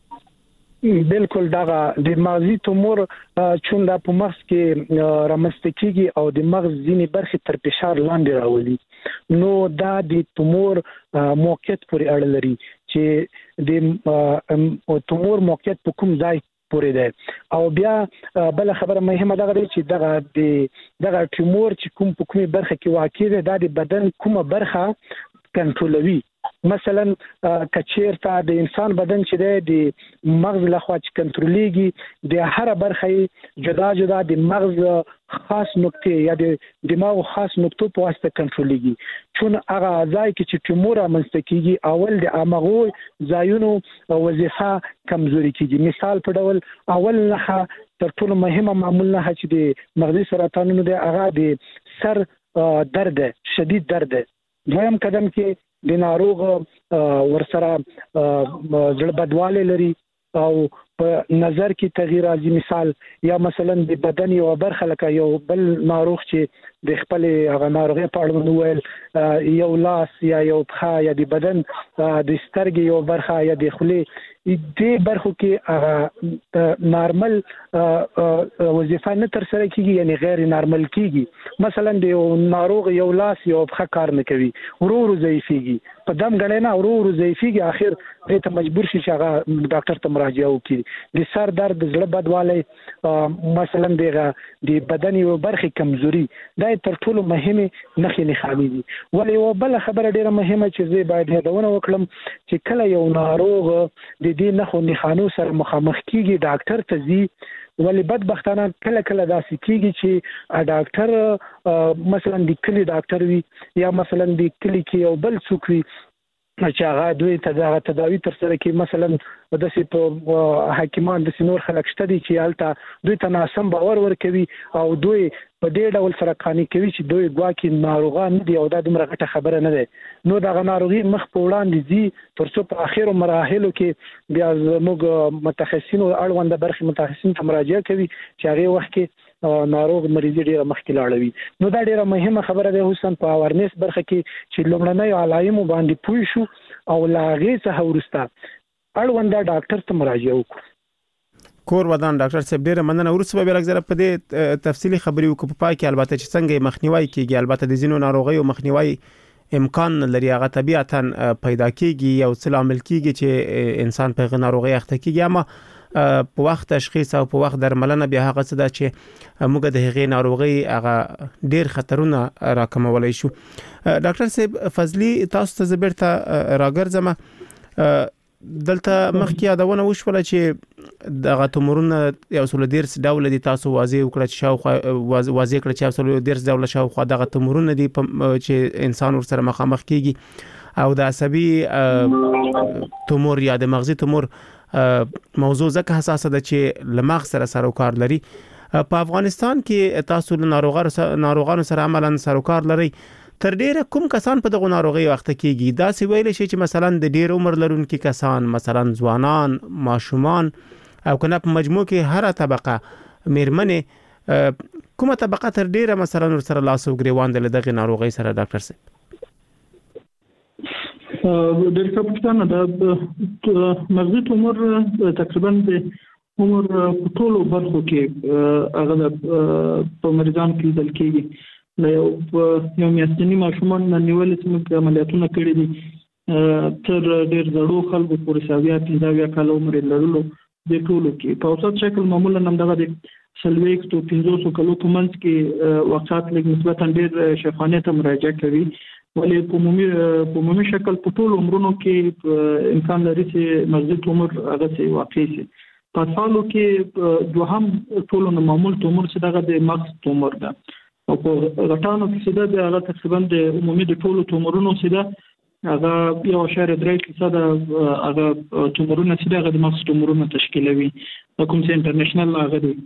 بالکل دغه د مغزي تومور چون د په مغز کې رامنځته کیږي او د مغز ځینې برخې تر فشار لاندې راولي نو دا د تومور موقعیت پورې اړه لري چې د تومور موقعیت په کوم ځای پورې ده او بیا بل خبره مهمه ده چې دغه د دغه تومور چې کوم په کومه برخه کې واقع ده د بدن کومه برخه کنټرولوي. مثلا کچیرته د انسان بدن چې د مغز لخوا چې کنټرولېږي د هر برخه جدا جدا د مغز خاص نقطې یا د دماغ خاص نقطو په واسطه کنټرولېږي چون هغه ځای کې چې تومور رامنځته کیږي اول د امغو ځایونو وظیفه کمزوري کیږي. مثال په ډول اول نه تر ټولو مهمه معمول نه چې د مغزي سرطانونو د هغه د سر درد شدید درد دویم قدم کې د ناروغ ورسره زړه بدواله لري او په نظر کې تغییر راځي. مثال یا مثلا د بدن یو برخه لکه یو بل ناروغ چې د خپل هغه ناروغي په اړه نوول یو لاس یا یو پخا یا د بدن د سترګې یو برخه یا د خولې دې برخو کې نارمل وظیفه نه تر سره کیږي یعنی غیر نارمل کیږي. مثلا د یو ناروغ یو لاس یو پخا کار نه کوي ورو ورو ضعیفيږي په دم غړې نه ورو ورو ضعیفيږي اخر دې ته مجبور شي چې هغه ډاکټر ته مراجعه وکړي. د سر درد د زړه بدوالی مثلا دغه د بدن یو برخه کمزوري دا تر ټولو مهمه نښې خامي دي. ولې یو بل خبره ډیره مهمه چې زه باید هداونه وکړم چې کله یو ناروغ د دې نښو خانو سره مخامخ کیږي ډاکټر ته ځي ولې بدبختانه کله کله داسې کیږي چې ډاکټر مثلا د کلی ډاکټر وي یا مثلا د کلی کې یو بل څوک وي چې هغه دوی ته تداوی تر سره کې مثلا د سي په حکیمان د سينور خلک شته دي چې الته دوی ته ناسم باور ورکوي او دوی په دې ډول سره قانوني کوي چې دوی ګواکي ناروغان دي او دا دومره غټه خبره نه ده نو دا ناروغي مخ په وړاندې دي ترڅو په اخیرو مراحلو کې بیا موږ متخصصین او اړوند برخې متخصصین ته مراجعه کوي چې هغه وخت کې ناروغ مریض ډیره مخکې لاړوي. نو دا ډیره مهمه خبره ده حسین په اورنس برخه کې چې لومړنۍ علایمو باندې پوي شو او لاغې څخه ورسته اړوند ډاکټر ته مراجعه وکړو. کور ودان ډاکټر صاحب ډیره مننه ورسره به لږ په دې تفصیلی خبرې وکړو په پای کې البته چې څنګه مخنیوي کیږي البته د زینو ناروغیو مخنیوي امکان لري هغه طبيعتا پیدا کیږي او څه عامل کیږي چې انسان په ناروغي اخته کیږي اما په وخت تشخیص او په وخت درملنه بیا هغه څه ده چې موږ د هغې ناروغي هغه ډیر خطرونه راکمولای شو. ډاکټر صاحب فضلی تاسو ته زبرته راګرځم دلته مخکې یادونه وشوله چې دغه تومورونه یو څول ډیرس ډول دي تاسو واضح وکړه چې شاوخوا واضح کړ چې یو څول ډیرس ډول شاوخوا دغه تومورونه دي چې انسان ورسره مخامخ کیږي او د عصبي تومور یا د مغزي تومور موضوع ځکه حساسه ده چې لمغ سره سروکار لري. په افغانستان کې تاسو له ناروغانو سره عملاً سروکار لري تر ډیره کوم کسان په دغه ناروغي وخت کېږي دا سی ویل شي چې مثلا د ډیر عمر لرونکي کسان مثلا ځوانان ماشومان او کنه په مجموع کې هر طبقه میرمنې کومه طبقه تر ډیره مثلا سره لاس او ګریوان د دغه ناروغي سره ډاکټر صاحب؟ د ریکاپټانه د مغزي تومور تقریبا د عمر په ټولو برخو کې هغه په مریضان کې لیدل کېږي نو یو میاشتنی ماشومان نیول چې عملیاتونه کړي دي تر ډېر زړو خلکو پورې ساویا پنځه کال عمر لرلو د ټولو کې په اوسط شکل معمولا هم دغه د سلويک تو پنځوس کلو په منځ کې وقات لږ نسبتا ډېر شفافانه ته مراجعه کوي ولې په عمومي په عمومي شکل په ټولو عمرونو کې امکان لري چې مغزي تومور هغه سي واقع شي په حالو کې دوهم ټولو معمول تومور چې دغه د مغز تومور ده او په غټانو کې چې دا هغه تقریبا د عمومي د ټولو تومورونو چې ده هغه یو اشاره درې فیصد هغه تومورونه چې دغه د مغز تومورونه تشکیلوي کوم چې انټرنیشنل هغه دی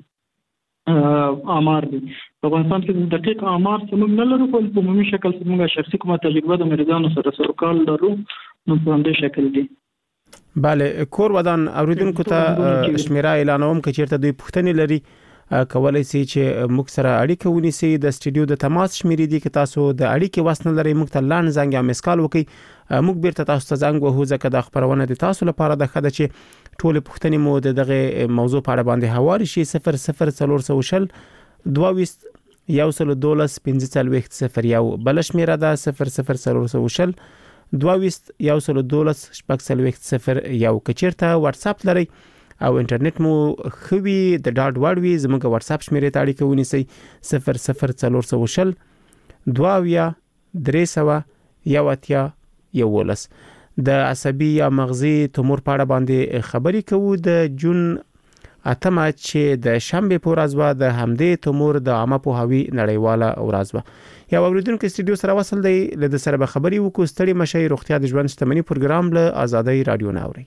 آمار دي په افغانستان کې دقیق آمار څنګه نه لرو په عمومي شکل څنګه شخصي کومه تجربه د مریضانو سره سره کال لرو نو په همدې شکل دي bale کور ودان اوریدونکو ته شمیره اعلانوم چې چیرته دوی پوښتنې لري کولای شي چې موږ سره اړیکه ونیسي د سټډیو د تماس شمیرې دي چې تاسو د اړیکې واسنه لري موږ ته لاند زنګ یا مسکال وکي موږ بیرته تاسو ته زنګ وهو ځکه د خبرونه د تاسو لپاره د خده چې ټول پوښتنې مو دغه موضوع په اړه باندې حواله شي صفر صفر څلور سو شل دوه یو سل دولس پنځه څلوېښت صفر یو بل شمیره ده صفر صفر څلور سو شل دوه یو سل دولس شپږ څلوېښت صفر یو کچیرته واتس اپ لري او انټرنیټ مو خوي د ډاټ وړوي زموږ واتس اپ شمیره ته اړیکه ونیسئ صفر صفر څلور سو شل دوه درې سو یو اتیا یولس د عصبي یا مغزي تومور په اړه باندې خبرې کوو د جون اتمه چې د شنبه په ورځ و د همدې تومور د عامه پوهاوي نړیواله ورځ و یا اوریدونکو سټډیو سره وصل دی له سره به خبري وکړو ستړي مشي روغتیا د ژوند شتمنۍ پروګرام له آزادۍ رادیو ناوري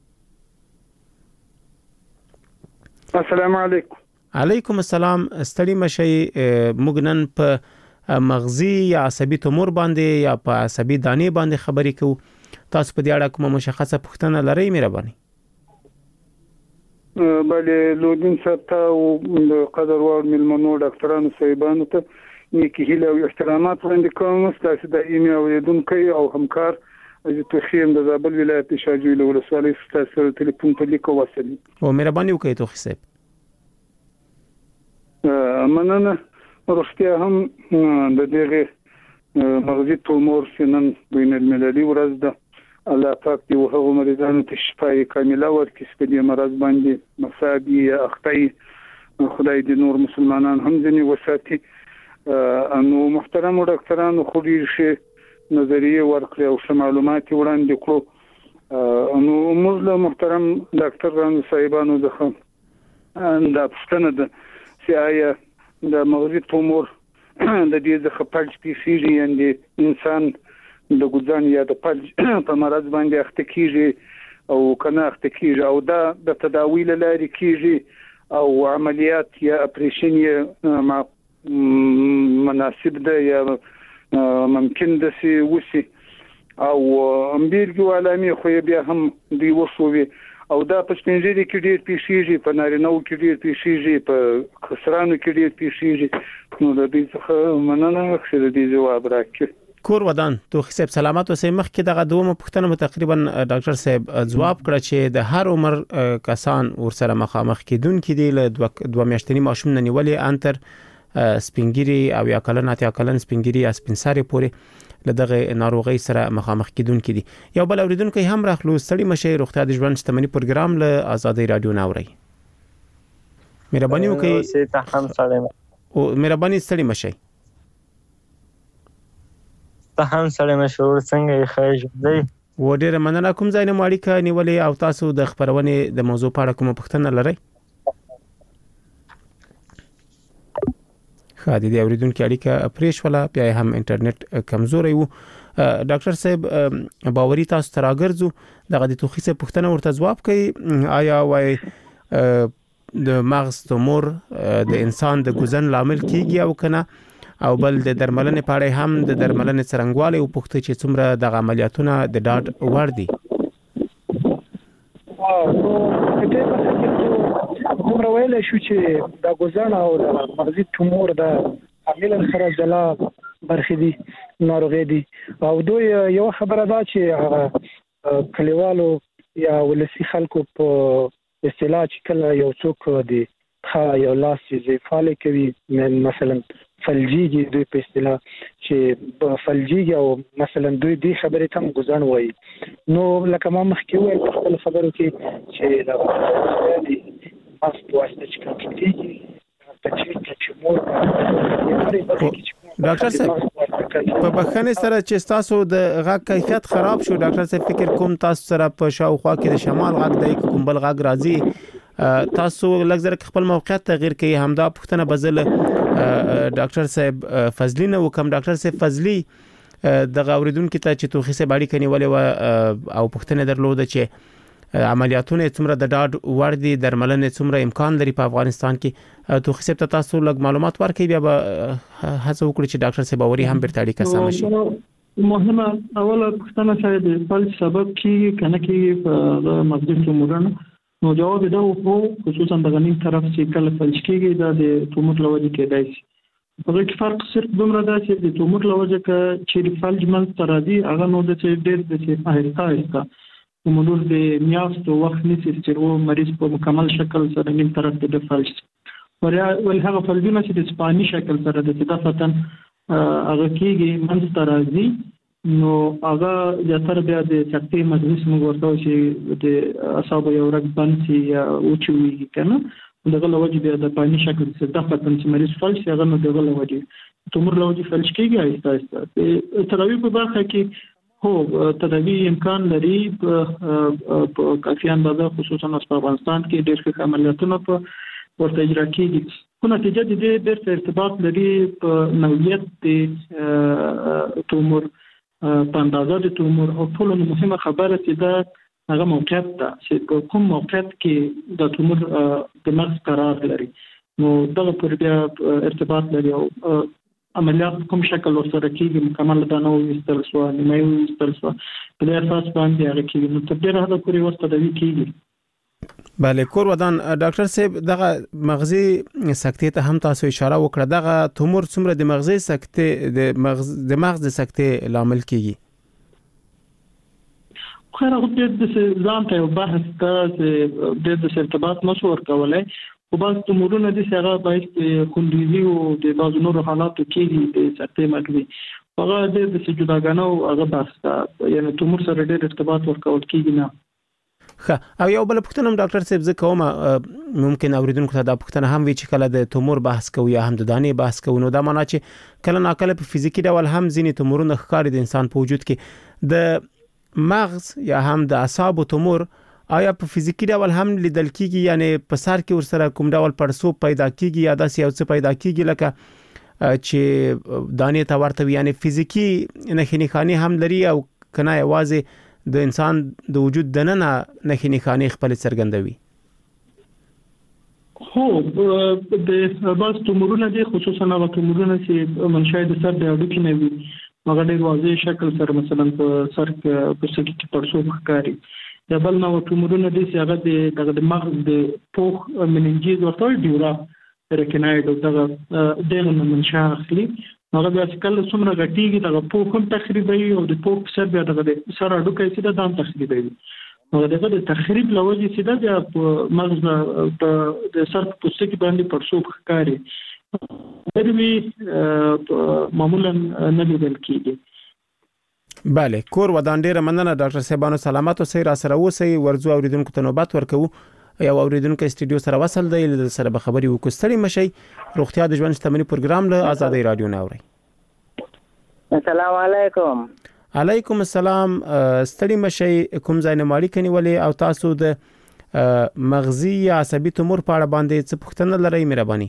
السلام علیکم علیکم السلام ستړي مشي مګنن په مغزي یا عصبي تومور باندې یا په عصبي دانې باندې خبرې کوو تاسو په دې اړه کومه مشخصه پوښتنه لرئ مهرباني بله لودین ستا او قدروان ملمنو ډاکټرانو صاحبانو ته نیکی هیله او احترامات وړاندې کوم تاسو د ایمه اوریدونکو او همکار د توخیم د زابل ولایت شاجوی له ولسوالۍ ستاسو ټلیفون په لیکو وصلي او مهرباني وکړئ توخی صاحب مننه ورسته هم د دغه مغزي تومور سنن بین المللي ورځ ده الله پاک دی وهغه مریضانو ته شفای کامله ورکړي چې په دې مرض باندې مصابي اخطي خدای دې نور مسلمانان هم ځنی وساتي انو محترم ډاکټرانو خو دې شي نظریه ورکړي او معلومات وړاندې کړو انو موږ محترم ډاکټرانو صاحبانو دغه دا پښتنه ده چې آیا د مغزي تومور د دې ځخه پلج پیسیږي یعنی انسان د ګوزان یا د پلج په مرض باندې اخته کیږي او کنه اخته کیږي او دا د تداوی لاري کیږي او عملیات یا اپریشن یا مناسب ده یا ممکن ده سي وسی او امبیرګو علامه خو بیا هم دی وسوي او دا په سپینځري کې ډیر پیښیږي په نارینه‌و کې ډیر پیښیږي په خسرانو کې ډیر پیښیږي نو د دې څخه مننه چې د دې جواب راکړي کور ودان توخی صاحب سلامات اوسئ مخکې دغه دوه پوښتنه تقریبا ډاکټر صاحب جواب کړ چې د هر عمر کسان ورسره مخامخ کیدونکو دي له دوه میاشتنی ماشوم نه نیولې انتر سپینګری او یا کلن اتیا کلن سپینګری یا سپینساري پورې لدغه ناروغي سره مخامخ کیدونکو دي یو بل اوریدونکو هم راخلو ستړي مشي روغتیا د ژوند شتمنۍ پروګرام له آزادۍ رادیو ناوري مهرباني وکړئ ته هم سلام او مهرباني ستړي مشي ته هم سره مشهور څنګه ښه دی و ډیره مننه کوم ځای نه ماړیکه نیولې او تاسو د خبرونې د موضوع په اړه کومه پوښتنه لرئ خادي دی اوریدونکو اړیکه پریش ولا بیا هم انټرنیټ کمزوري وو ډاکټر صاحب باوري تاسو تراګرځو دغه د توخی څخه پوښتنه ورته جواب کوي آیا وای د مغز تومور د انسان د ګوزن لامل کیږي او کنه او بل د درملنې په اړه هم د درملنې څرنګواله او پوښتنه چې څومره د عملیاتونو د ډاټ ور دي او نو دې په کې کوم راویل شو چې د ګوزن او د مغزي تومور د عامل سره جلا برخې دي ناروغي دي او دوی یو خبره ده چې هغه کلیوالو یا ولسی خلکو په اصطلاح چې کله یو څوک دی خا یو لاس چې فعال کوي مثلا فلجیږي دوی په اصطلاح چې فلجیږي او مثلا دوی دې خبرې ته ګزن وایي نو لکه ما مخکې وویل په خپل خبرو کې چې دا ماسک واسطه چې کوم کېږي ډاکټر صاحب په بخښنې سره چې تاسو د غږ کیفیت خراب شو ډاکټر صاحب فکر کوم تاسو سره په شاوخوا کې د شمال غږ دی کوم بل غږ راځي تاسو لږ خپل موقعیت تغیر کړئ همدا پوښتنه بزل ډاکټر صاحب فضلی نه وکم ډاکټر صاحب فضلی د غوریدونکو ته چې توخي سه باندې کنيولې او پوښتنه درلوده چې عملیاتونه څومره د ډاډ ور دي درملنې څومره امکان لري په افغانستان کې توخي سه تاسو لږ معلومات ورکړئ بیا به هڅه وکړو چې ډاکټر صاحب اوري هم بیرته اړیکه سم شي مهمه اوله پوښتنه چې د فلج سبب کیږي کنه کیږي په مغزي تومورونو نو جواب دا وو خصوصا د غنیم طرف چې کله فلج کیږي دا د تومور لوجه کېدای شي په دې کې فرق صرف دومره دا چې د تومور لوجه کې چې فلج من تر دي هغه نو د چې ډېر د چې آهسته آهسته موږ د میاشتو وخت نشي چې وو مریض په مکمل شکل سره نیم طرف د فلج وریا ول هغه فلجونه چې د سپانی شکل سره د تدافتن هغه کیږي منځ تر راځي نو هغه د تر بیا د سکتې مجلس موږ ورته چې د اصحاب یو رګ باندې یا او چوي کنه دغه لوجه بیا د پانی شکل سره تدافتن چې مریض فلج هغه نو دغه لوجه تومور لوجه فلج کیږي آهسته آهسته تراوی په برخه کې هو تداوی امکان لري په کافي اندازه خصوصا په افغانستان کې ډېر ښه عملیاتونه په ورته اجرا کیږي خو نتیجه د دې ډېر ارتباط لري په نوعیت د تومور په اندازه د تومور او ټول مهمه خبره چې دا هغه موقعیت ده چې په کوم موقعیت کې د تومور د مغز قرار لري نو دغه پر بیا ارتباط لري او عملیات کوم شکل ورسره کیږي مکمل دا نو وستل سو نیمه وستل سو په دې اساس باندې هغه کیږي نو تر ډیره حد پورې ورته دوی کیږي بله کور ودان ډاکټر صاحب دغه مغزي سکتې ته هم تاسو اشاره وکړه دغه تومور څومره د مغزي سکتې د مغز د مغز د سکتې لامل کیږي خو هغه د ځان ته بحث ته د ارتباط مشور کولای او باز تومورونه د سره باید خوندېږي او د بازو نور حالاتو کې د سکتې مغزي هغه د جداګانو هغه بحث یعنی تومور سره ډېر ارتباط ورکول کیږي نه ښه او یو بل پوښتنه ډاکټر صاحب زه کوم ممکن اوریدونکو ته دا پوښتنه هم وي چې کله د تومور بحث کوو یا هم د دانې بحث کوو نو دا معنی چې کله ناکله په فزیکی ډول هم ځینې تومورونه ښکاري د انسان په وجود کې د مغز یا هم د اعصابو تومور آیا په فزیکی ډول هم لیدل کیږي یعنی په سر کې ورسره کوم ډول پړسوب پیدا کیږي یا داسې یو څه پیدا کیږي لکه چې دانې ته ورته یعنی فزیکی نښې نښانې هم لري او کنه یوازې د انسان د وجود دننه نښې نښانې خپل څرګندوي هو د باز تومورونه دي خصوصا هغه تومورونه چې منشأ د سر د اډوکې نه وي هغه ډېر واضح شکل سره مثلا په سر کې په سر کې پړسوب ښکاري یا بل نو تومورونه دي چې هغه د مغز د پوخ مننجیز ورته ډیورا ریکناید دغه دغه منشأ اخلي هغه بیا چې کله څومره غټیږي دغه پوخ هم تخریبوي او د پوخ سر بیا دغه سر اډوکې چې دا هم تخریبوي نو دغه د تخریب لوجه چې دا د مغز د سر په پوستکي باندې پړسوب ښکاري دروي معمولا نه لیدل کیږي بله کور ودان ډیره مننه ډاکټر صاحبانو سلامات اوسئ را سره اوسئ ورځو اوریدونکو ته نوبت ورکو یو اوریدونکو استودیو سره وصل دی له سره به خبري وکړو ستړي مشي روغتیا د ژوند شتمنۍ پروګرام له آزادۍ رادیو نه اوري السلام علیکم علیکم السلام ستړي مشي کوم ځای نه ماړی کني ولې او تاسو د مغزي یا عصبي تومور په اړه باندې څه پوښتنه لرئ مهرباني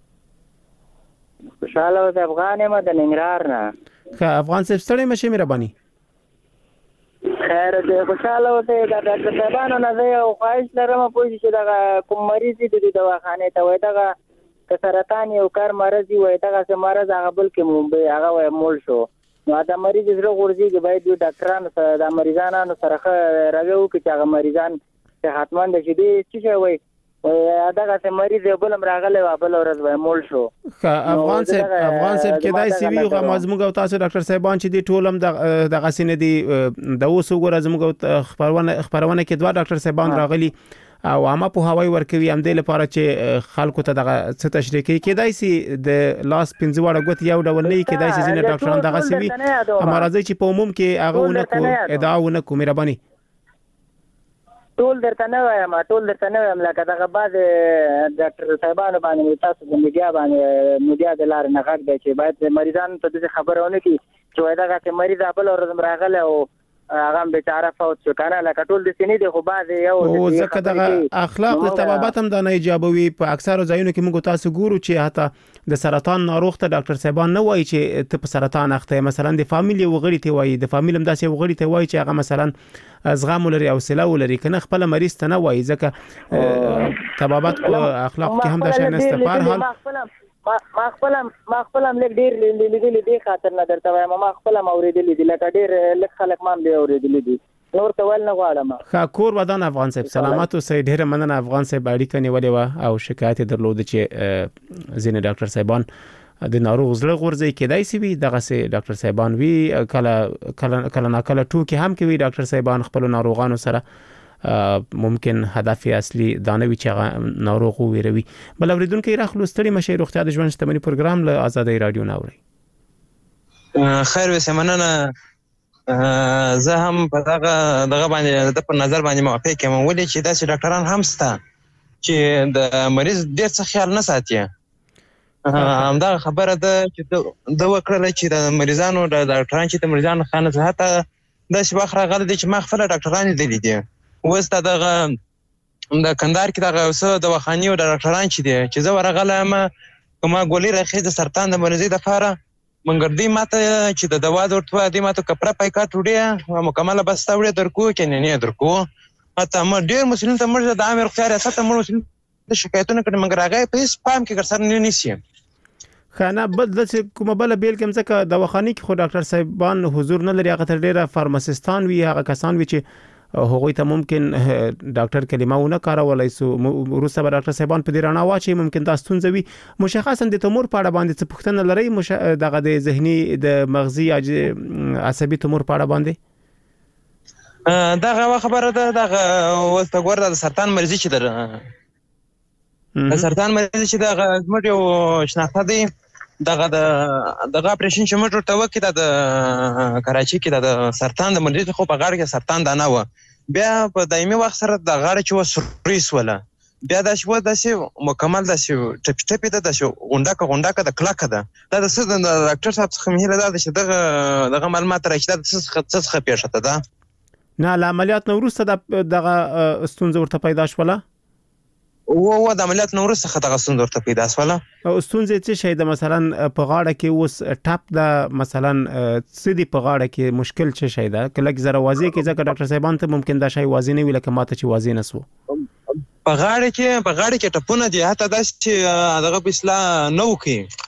خوشاله او د افغان ما د ننګرهار نه ښه افغان صاحب ستړي مشي مهرباني خیر دې خوشاله او د ډاکټر صاحبانو نه زه او خواهش لرم پوه چې دا کوم مریض دي د دواخانه ته وای دا که سرطان یو کار مرض وي دا چې مرض هغه بل کې مونږ هغه وای مول شو نو دا مریض زړه ورځي چې باید د ډاکټرانو سره د مریضانو سره راغو چې هغه مریضان صحتمند شي دي چې وای دغه ته مریض یو بل راغلی و بل ورځ به مول شو. افغان صاحب افغان صاحب کېدای سی وی خو مزموږ او تاسو ډاکټر صاحبان چې دی ټولم د دغه سینې دی د اوس وګور زموږ خبرونه خبرونه کې دوه ډاکټر صاحبان راغلي او عامه په هواي ورکوي هم د لپاره چې خلکو ته دغه څه تشریح کوي. کېدای سی د لاس پنځه وړه ګوت یو ډول نه کېدای سی ځینې ډاکټران دغه سی وي امراضي چې په عموم کې هغه ونه کو ادعا ونه کو مهرباني ټول درته نه وایم ټول درته نه وایم لکه دغه بعد ډاکټر صاحبانو باندې تاسو د میډیا باندې میډیا د لار نه غږ دی چې باید مریضانو ته د خبرونه کی چې وای دغه مریض خپل ورځ راغله او هغه بیچاره فوت شو کنه لکه ټول د سینې دی خو بعد یو او ځکه دغه اخلاق له طبابت هم د نه ایجابوي په اکثر ځایونو کې موږ تاسو ګورو چې حتی د سرطان ناروغ ته ډاکټر صاحبان نه وایي چې ته په سرطان اخته مثلا د فامیلی وغړی ته وایي د فامیل هم داسې وغړی ته وایي چې هغه مثلا زغم لري او سلا ولري کنه خپل مریض ته نه وایي ځکه طبابت په اخلاق کې هم د شان استفار حال ما خپل ما خپل هم لیک ډیر لیدل دي خاطر نه درته وایم ما خپل هم اوریدل دي لکه ډیر لک خلک ما هم اوریدل دي نور ته ول نه غواړم. ښه کور ودان افغان صاحب سلامات اوسئ ډیر مننه افغان صاحب اړیکه نیولې و او شکایت درلود چې زین ډاکټر صاحبان د ناروغ زړه غورځي کېدای سی وي دغه سي ډاکټر صاحبان وی کله کله کله نا کله ټوکی هم کوي ډاکټر صاحبان خپل ناروغانو سره ممکن هدف اصلي دانوي چې ناروغ ویروي. بل اوریدونکو راخلو ستړي مشه روغتیا د ژوند شتمنۍ پروګرام له آزادۍ رادیو ناوړي. خیر وسمننه زه هم په دغه دغه باندې د په نظر باندې موافق یم ولې چې داسې ډاکټران هم شته چې د مریض ډیر څه خیال نه ساتي. همدا خبره ده چې د وکړه چې د مریضانو د ډاکټرانو چې د مریضانو خانه صحت د شبخ راغله چې ما خپل ډاکټران دي دي وسته دغه د کندهار کې دغه اوسه د وخانی او د ډاکټران چې دي چې زه ورغلم کومه ګولې راخې د سرطان د مریضي د لپاره منګردي ماته چې د دوا ورته دی ماته کپره پایکا ټوډه مکمله بسته وړي درکو کې نه نه درکو اته ما ډیر مسلمان ته مرزه د امر اختیار ریاست ته مرزه د شکایتونو کړي مګر هغه په سپام کې ګرځر نه نیسی خانه بل د کومه بل بیل کوم ځکه د وخانی کې خو ډاکټر صاحبان حضور نه لري هغه تر ډیره فارماسستان وی هغه کسان وی چې هغوی ته ممکن ډاکټر کلمه ونه کارولای سو روسه به ډاکټر صاحبان په دیرانه واچي ممکن دا ستونزوي مشخصا د تومور په اړه باندې څه پوښتنه لري مش... دغه د ذهني د مغزي عصبي تومور په اړه باندې دغه خبره ده دغه وسته ګور د سرطان مریضي چې در د سرطان مریضي چې دغه زموږ یو شناخته دی دغه دغه اپریشن چې موږ ورته وکړو د کراچي کې د سرطان د مریض خو په غاړه کې سرطان دانه و بیا په دایمي وخت سره د غاړه چې وسریس ولا بیا د شو د سي مکمل د شو ټپ ټپ د شو غونډه غونډه د کلاکه ده دا د څه د ډاکټر صاحب څخه مهله ده چې دغه دغه معلومات راځي د څه څه پیښه ده نه ل عملیات نو وروسته دغه ستونزه ورته پیدا شوله او او د عملیات نو وروسته خطا ستونزه ورته پیدا شوله او ستونزه چې شي د مثلا په غاړه کې اوس ټاپ د مثلا سدي په غاړه کې مشکل څه شي ده کله زره واضح کې ځکه ډاکټر صاحبان ته ممکن دا شی واضح نه وي لکه ماته چې واضح نه سو په غاړه کې په غاړه کې ټپونه دي حتی دا چې دغه بسلا نو کې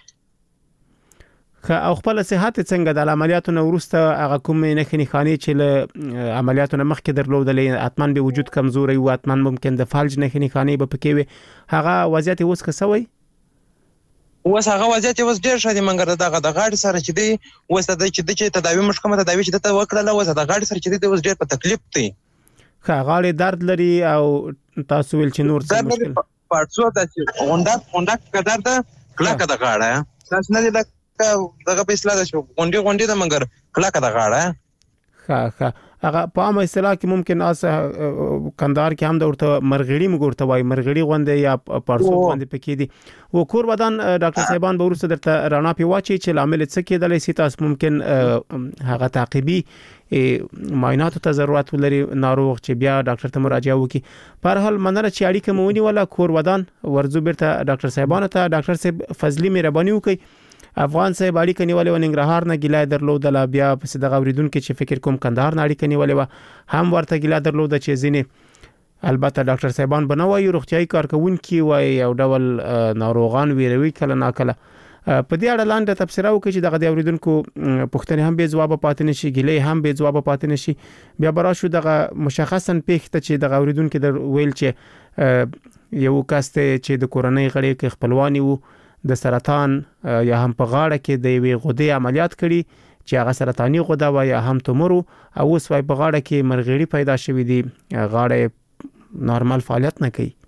او خپل صحت څنګه د عملیاتو نو ورسته هغه کوم نه خني خاني چې له عملیاتو نه مخکې درلودلې اتمن به وجود کمزوري او اتمن ممکن د فالج نه خني خاني به پکې وي هغه وضعیت اوس کسوي اوس هغه وضعیت اوس ډیر شادي منګر دغه د غاړي سره چې دی اوس د چې د تداوی مشکمه تداوی چې ته وکړه اوس د غاړي سره چې دی اوس ډیر په تکلیف دی ښه غاړي درد لري او تاسو ول چې نور څه مشکل پارڅو د غونډه غونډه کډر د کلاکه د غاړه تاسو نه د دغه په اصلاح شو غونډي غونډي د منګر کلاکه د غاړه ښه ښه هغه په عامه اصطلاح کې ممکن اس کندهار کې هم د ورته مرغړی مګورته وای مرغړی غونډه یا پارسو غونډه پکې دي و کور ودان ډاکټر صاحبان به ورسره درته رانا پی واچي چې لامل څه کېدلی سي تاسو ممکن هغه تعقیبي معاینات ته ضرورت ولري ناروغ چې بیا ډاکټر ته مراجعه وکړي په هر حال مننه چې اړیکه مونږ ولا کور ودان ورزو بیرته ډاکټر صاحبان ته ډاکټر صاحب فضلی مهرباني وکړي افغان صاحب اړیکه نیولې و ننګرهار نه ګیلای درلودل بیا په دغه اوریدونکو چې فکر کوم کندهار نه اړیکه نیولې و هم ورته ګیلای درلود چې ځینې البته ډاکټر صاحبان بنوي روغتيایي کارکونکو وای او ډول ناروغان ویروي کله نا کله په دې اړه لاندې تفسیر وکړي چې دغه د اوریدونکو پوښتنې هم به جواب پاتې نشي، ګیلې هم به جواب پاتې نشي. بیا برا شو دغه مشخصا پیښته چې دغه اوریدونکو در ویل چې یو کس ته چې د کورنۍ غړي کې خپلوانی وو د سرطان یا هم په غاړه کې د یوې غدې عملیات کړي چې هغه سرطاني غده و یا هم تومور او اوس وايي په غاړه کې مرغېړي پیدا شوې دي، غاړه نورمال فعالیت نه کوي.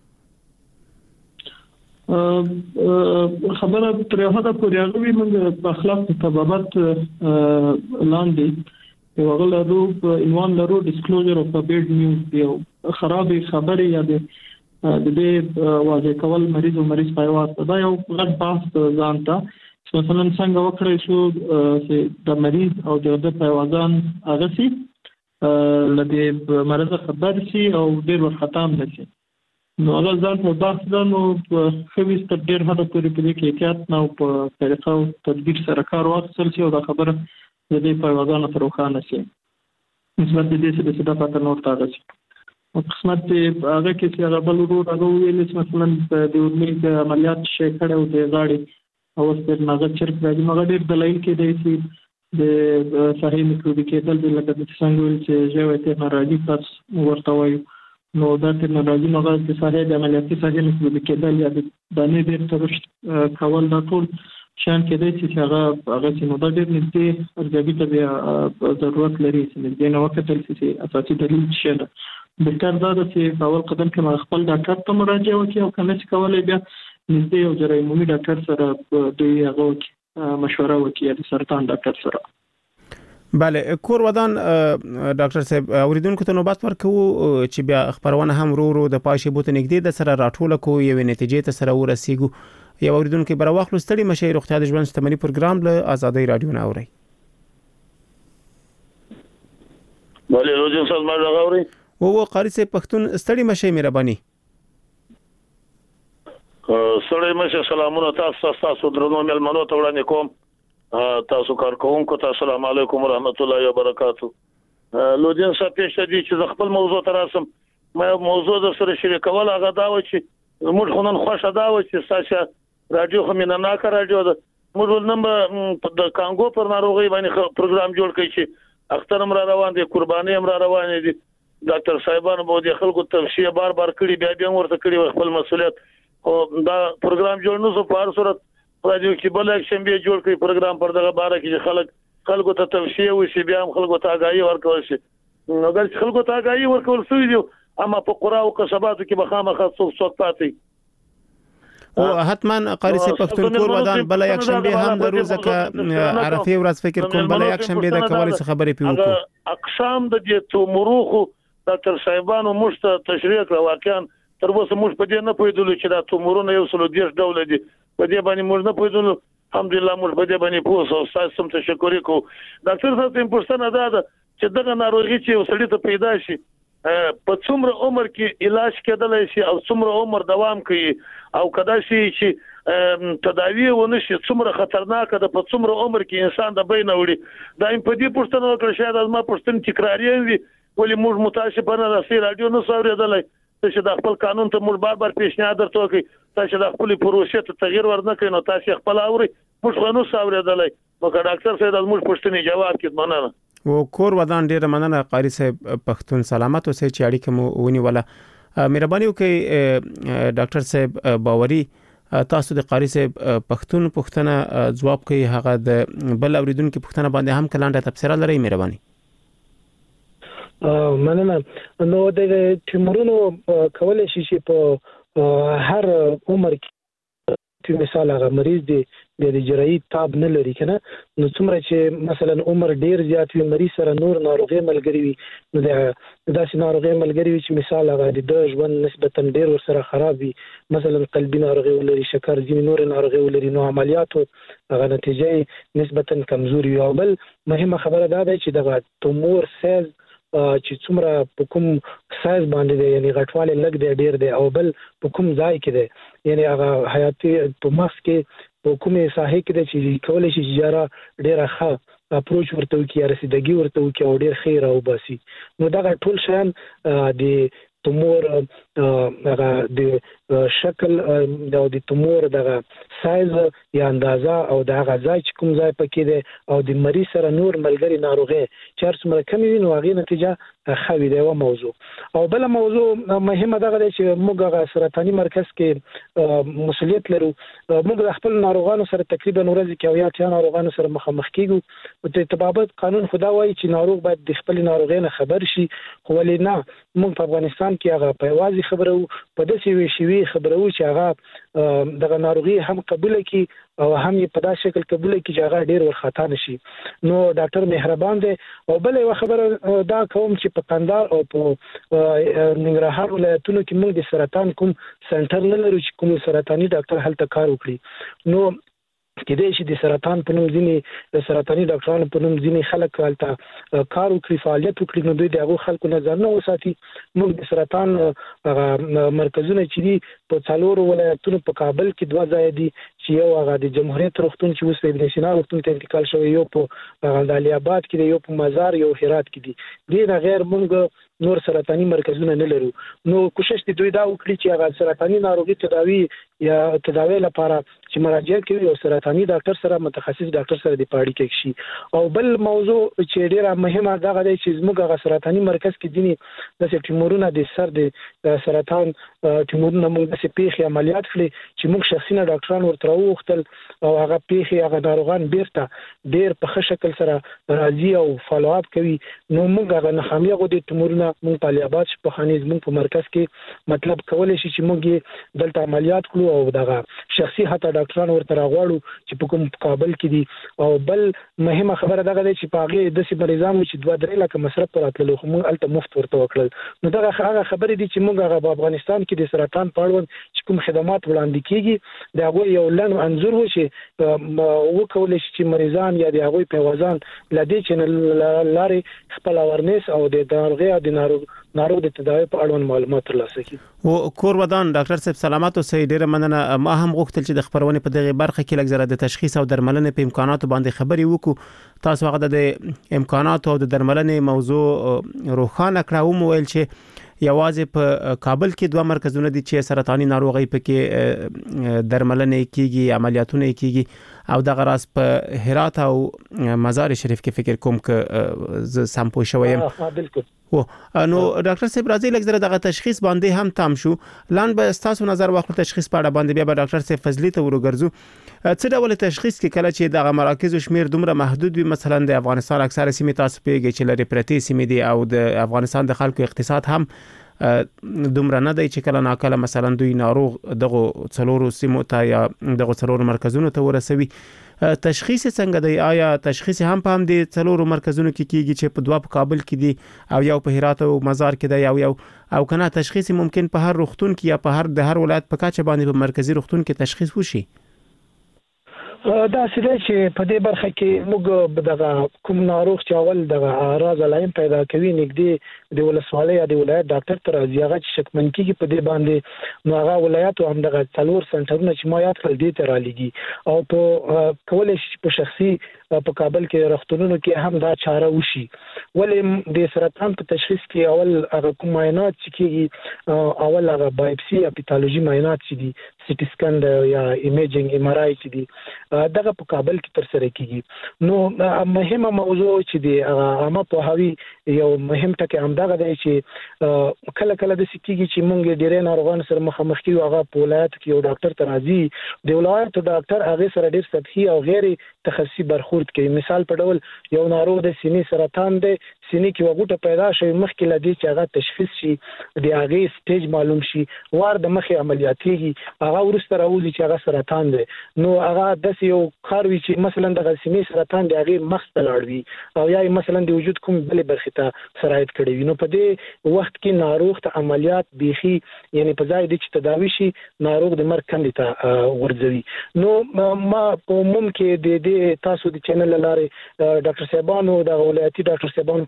خبره تر هغه پورې هغه موږ په اخلاق تبابت لاندې یو غل لرو عنوان لرو ډیسکلوزر اف بیډ نیوز، یو خرابې خبرې یا د دې واضح کول مریض او مریض پیوست دا یو غټ بحث ځان ته مثلا څنګه وکړی شو چې د مریض او د پیوازان هغه سي لدې مرزه خبر شي او ډېر وخت هم نشي. نو هغه ځان په بحث ده نو خو ست ډېر هدا پورې په دې کې احتیاط نه او په طریقه او تدبیر سره کار واخیستل شي او دا خبره د دې پیوازان تر وخانه شي نسبت دې چې د صدا پاتې نور تاغ شي او قسمت هغه کې چې هغه بل ورو هغه ویل چې مثلا د ورمې د عملیات شي کړه او د غاړي او ستر ناغه چرګ راځي مګر ډېر دلایل کې دی چې د صحیح میکروبي کېدل د لکه د څنګه ویل چې ژوي ته ناراضي پس ورته وایي نو دا ته ناراضي مګر د صحیح د عملیاتي صحیح میکروبي کېدل یا د دانې ډېر ترشت کول دا ټول شان کې دی چې هغه هغه چې نو دا ډېر نږدې ارزیابي ته بیا ضرورت لري چې د نو وخت تل چې اساسي دلیل شي ده. بهتر دا چې په اول قدم کې خپل ډاکټر ته مراجعه وکړي او کنه چې کولای بیا نږدې یو جراحي عمومي ډاکټر سره دوی هغه مشوره وکړي د سرطان ډاکټر سره. بله کور ودان ډاکټر صاحب اوریدونکو ته نوبت ورکو چې بیا خبرونه هم ورو ورو د پاشه بوت نږدې د سره راټول کو یو نتیجې ته سره ورسیږو. یو اوریدونکو بر واخلو ستړي مشه روغتیا د ژوند شتمنۍ پروګرام له آزادۍ رادیو نه اوري. بله روزي صاحب ما راغوري وو قاری صاحب پښتون ستړي مشه مهرباني. سړی مشه سلامونه تاسو تاسو درنو ملمنو ته وړاندې کوم تاسو کارکونکو ته السلام علیکم ورحمت الله وبرکاتو. لودین صاحب پېښه دي چې خپل موضوع تراسم مې موضوع در سره شریکول هغه دا و چې موږ خونن خوښه دا و چې تاسو رادیو خو مینه نه کار رادیو ده موږ نمبر د کانګو پر ناروغي باندې پروګرام جوړ کړی چې اختر امر روان دي قرباني امر روان دي ډاکټر صاحبانو به د خلکو توصیه بار بار کړي بیا بیا ورته کړي خپل مسؤلیت او دا پروګرام جوړ نو په هر صورت راځي چې بل اکشن به جوړ کړي پروګرام پر دغه باره کې خلک خلکو ته توصیه وشي بیا هم خلکو ته آگاهي ورکول شي. نو دا خلکو ته آگاهي ورکول شوی دی اما په قرا او قصباتو کې بخامخ څوک څوک پاتې او حتما قاری صاحب پښتون کور ودان بل یک شنبه هم د روزه ک عرفه ورځ فکر کوم بل یک شنبه د کولای څه خبرې پیوکو اقسام د دې تو مروخو ډاکټر صاحبانو مشته تشریح کړ واقعا تر اوسه موږ په دې نه پوهیدلو چې دا تومورونه یو څلو دیش ډول دي په دې باندې موږ نه پوهیدلو الحمدلله موږ په دې باندې پوه او تاسو هم تشکر کوو. ډاکټر صاحب ته پوښتنه ده چې دغه ناروغي چې وسړی ته پیدا شي په څومره عمر کې علاج کېدلای شي او څومره عمر دوام کوي او کدا شي چې تداوی ونه شي څومره خطرناک ده په څومره عمر کې انسان د بین وړي دا په دې پوښتنه وکړه شاید از ما پوښتنه تکراری وي ولې موږ متاسفانه د سي رادیو نو سوریدلای چې د خپل قانون ته موږ بار بار پیشنهاد درته کوي تاسو د خپل پروسې ته تغیر ورنه کړئ نو تاسو خپل اوري موږ قانون سوریدلای نو ډاکټر صاحب د موږ پوښتنې جواب کړي مننه. او کور ودان ډیر مننه قاری صاحب پښتون سلامت اوسئ چې اړیکه مو ونی ولا مهرباني وکړئ ډاکټر صاحب باوري تاسو د قاری صاحب پښتون پښتنه جواب کوي هغه د بل اوریدونکو پښتنه باندې هم کلانډه تفسیر لري مهرباني. مننه. نو د تیمورونو کولای شي چې په هر عمر کې مثال هغه مریض دی د جراحي تاب نه لري کنه نو څومره چې مثلا عمر ډیر زیات وي مریض سره نور ناروغي ملګری وي نو دا داسې ناروغي ملګری وي چې مثال هغه د ژوند نسبتا ډیر ورسره خراب وي مثلا قلبي ناروغي ولري شکر ځینې نور ناروغي ولري نو عملیاتو هغه نتیجه نسبتا کمزوري وي. او بل مهمه خبره دا ده چې دغه تومور سیز چې څومره په کوم سایز باندې دی یعنی غټواله لګ دی ډیر دی او بل په کوم ځای کې دی یعنی هغه حیاتي په مخ کې په کومه ساحه کې دی چې کولای شي جاره ډیره ښه اپروچ ورته وکړي رسیدګي ورته وکړي او ډیر خیر او باسي. نو دا ټول شیان د تومور هغه د شکل او د تومور د سایز یا اندازه او د هغه ځای چې کوم ځای پکې دی او د مریض سره نور ملګری ناروغي چې څومره کمی وي نو هغه نتیجه خوي دی و موضوع او بل موضوع مهمه ده چې موږ هغه سرطاني مرکز کې مسؤلیت لرو. موږ د خپل ناروغانو سره تقریبا ورځ کې او یا ټیا ناروغانو سره مخامخ کیږو. د تبابت قانون خدا وایي چې ناروغ باید د خپل ناروغۍ نه خبر شي، خو ولې نه موږ په افغانستان کې هغه په واضح خبرو په داسې وی شوی خبرو چې هغه دغه ناروغي هم قبول کړي او هم یې په داسې شکل قبول کړي چې هغه ډیر ورخطا نشي. نو ډاکټر مهربان دی او بل یو خبره دا کوم چې په قندهار او په ننګرهار ولایتونو کې موږ د سرطان کوم سنټر نه لرو چې کوم سرطاني ډاکټر هلته کار وکړي. نو کېدای شي د سرطان په نوم ځینې د سرطاني ډاکټرانو په نوم ځینې خلک هلته کار وکړي، فعالیت وکړي، نو دوی د هغو خلکو نه ځان نه وساتي. موږ د سرطان مرکزونه چې دي په څلورو ولایتونو په کابل کې دوه ځای دي چې یو هغه د جمهوریت روغتون چې اوس ابن سینا روغتون ته انتقال شوی، یو په علي آباد کې دی، یو په مزار، یو هرات کې دي. دې نه غیر موږ نور سرطاني مرکزونه نه لرو. نو کوشش دي دوی دا وکړي چې هغه سرطاني ناروغي تداوی یا تداوی لپاره چې مراجعه کوي او سرطاني ډاکټر سره متخصص ډاکټر سره د پاړی کې شي. او بل موضوع چې ډیره مهمه ده غواړي چې موږ هغه سرطاني مرکز کې دي د ټیمورونه د سر د سرطان ټیمورونه موږ د پیخي عملیات کړي چې موږ شخصي ډاکټران ورته وختل او هغه پیخي هغه ناروغان بیرته ډیر په ښه شکل سره راځي او فالو اپ کوي. نو موږ هغه ناخامي غو د ټیمورونه موږ په لیابات په خانیز موږ په مرکز کې مطلب کولای شي چې موږ دلته عملیات کړو او دغه شخصي حتی ډاکټران ورته راغواړو چې په کوم کابل کې دي. او بل مهمه خبره دغه ده چې په هغه د سي مریضانو چې دوه درې لکه مصرف پراتلو خو موږ الته مفت ورته وکړل. نو دغه هغه خبرې دي چې موږ هغه په افغانستان کې د سرطان په اړه چې کوم خدمات وړاندې کیږي دا هغه یو لن انزور و چې وکولای شي چې مریضان یا د هغه پیوازان لدې چې لارې خپل اورنس او د ناروغي او د ناروغ ناروغ د تداوی په اړه معلومات ترلاسه کړي. او کور ودان ډاکټر صاحب سلامات اوسئ. ډیره مننه. ما هم غوښتل چې د خبرونه په دغه برخه کې لږ زره د تشخیص او درملنې په امکاناتو باندې خبرې وکړو. تاسو هغه د امکاناتو او د درملنې موضوع روښانه کړو. مو ویل چې یوازې په کابل کې دوه مرکزونه دي چې سرطاني ناروغي پکې درملنې کیږي، عملیاتونه کیږي او دغه راس په هرات او مزار شریف کې فکر کوم ک ز سم پوه شوم. ها بالکل. و نو ډاکټر صاحب راځي لږ زره دغه تشخیص باندې هم تام شو. لان به تاسو نظر واخلو تشخیص په اړه باندې بیا به ډاکټر صاحب فضلی ته ورګرځو. څه ډول تشخیص کې کله چې دغه مراکز شمیر دومره محدود وي، مثلا د افغانستان اکثره سیمې تاسو پیږي چې لري پرتی سیمې دي او د افغانستان د خلکو اقتصاد هم دومره نه دی چې کله ناکله مثلا دوی ناروغ دغه څلورو سیمو ته یا دغه څلورو مرکزونو ته ورسوي. تشخیص څنګه دی؟ آیا تشخیص هم په هم د څلورو مرکزونو کې کیږي چې په دوه په کابل کې دي او یو په هرات او مزار کې دی او یو او کنه تشخیص ممکن په هر روغتون کې یا په هر د هر ولایت په کچه باندې په مرکزی روغتون کې تشخیص وشي؟ دا سده چې په دې برخه کې موږ دغه کوم ناروغ چې اول دغه اعراض علایم پیدا کوي نګدي د ولسوالۍ یا د ولایت ډاکټر تر ازیاغه چې شکمن کیږي په دې باندې نو هغه ولایت او هم دغه څلور سنټرونه چې ما یاد کړل دي ته را لګي او په کولای شي په شخصي په کابل کې روغتونونو کې هم دا چاره وشي. ولې د سرطان په تشخیص کې اول هغه کوم معاینات چې کیږي اول هغه بایوپسي یا پیتالوژي معاینات چې دي، سي ټي سکان یا ایمیجینګ ایم آر آی چې دي دغه په کابل کې تر سره کیږي. نو مهمه موضوع چې دی عامه په هوی یو مهم ټکی هم دغه دی چې کله کله د سکیږي چې مونږ ډیرې ناروغان سره مخامخ کیو هغه په ولایت کې یو ډاکټر ته راځي د ولایت ډاکټر هغه سره ډیر سطحي او غیر تخصصي برخورد کوي. مثال په ډول یو ناروغ د سینې سرطان دی، سینې کې وګټه پیدا شي، مخکې لدی چې هغه تشخیص شي د هغه سټیج معلوم شي، وار د مخې عملیاتيږي هغه ورسته راوځي چې هغه سرطان دی. نو هغه د یو کار وی چې مثلا د سینې سرطان دی هغه مخ ته لاړوي او یا مثلا د وجود کوم بل برخه ته سرایت کړي وي. نو په دې وخت کې ناروغ ته عملیات بيخي یعنی په ځای د چې تداوي شي ناروغ د مرګ کندې ته ورځوي. نو ما په عموم کې د دې تاسو د چینل لارې ډاکټر صاحبانو د ولایتي ډاکټر صاحبانو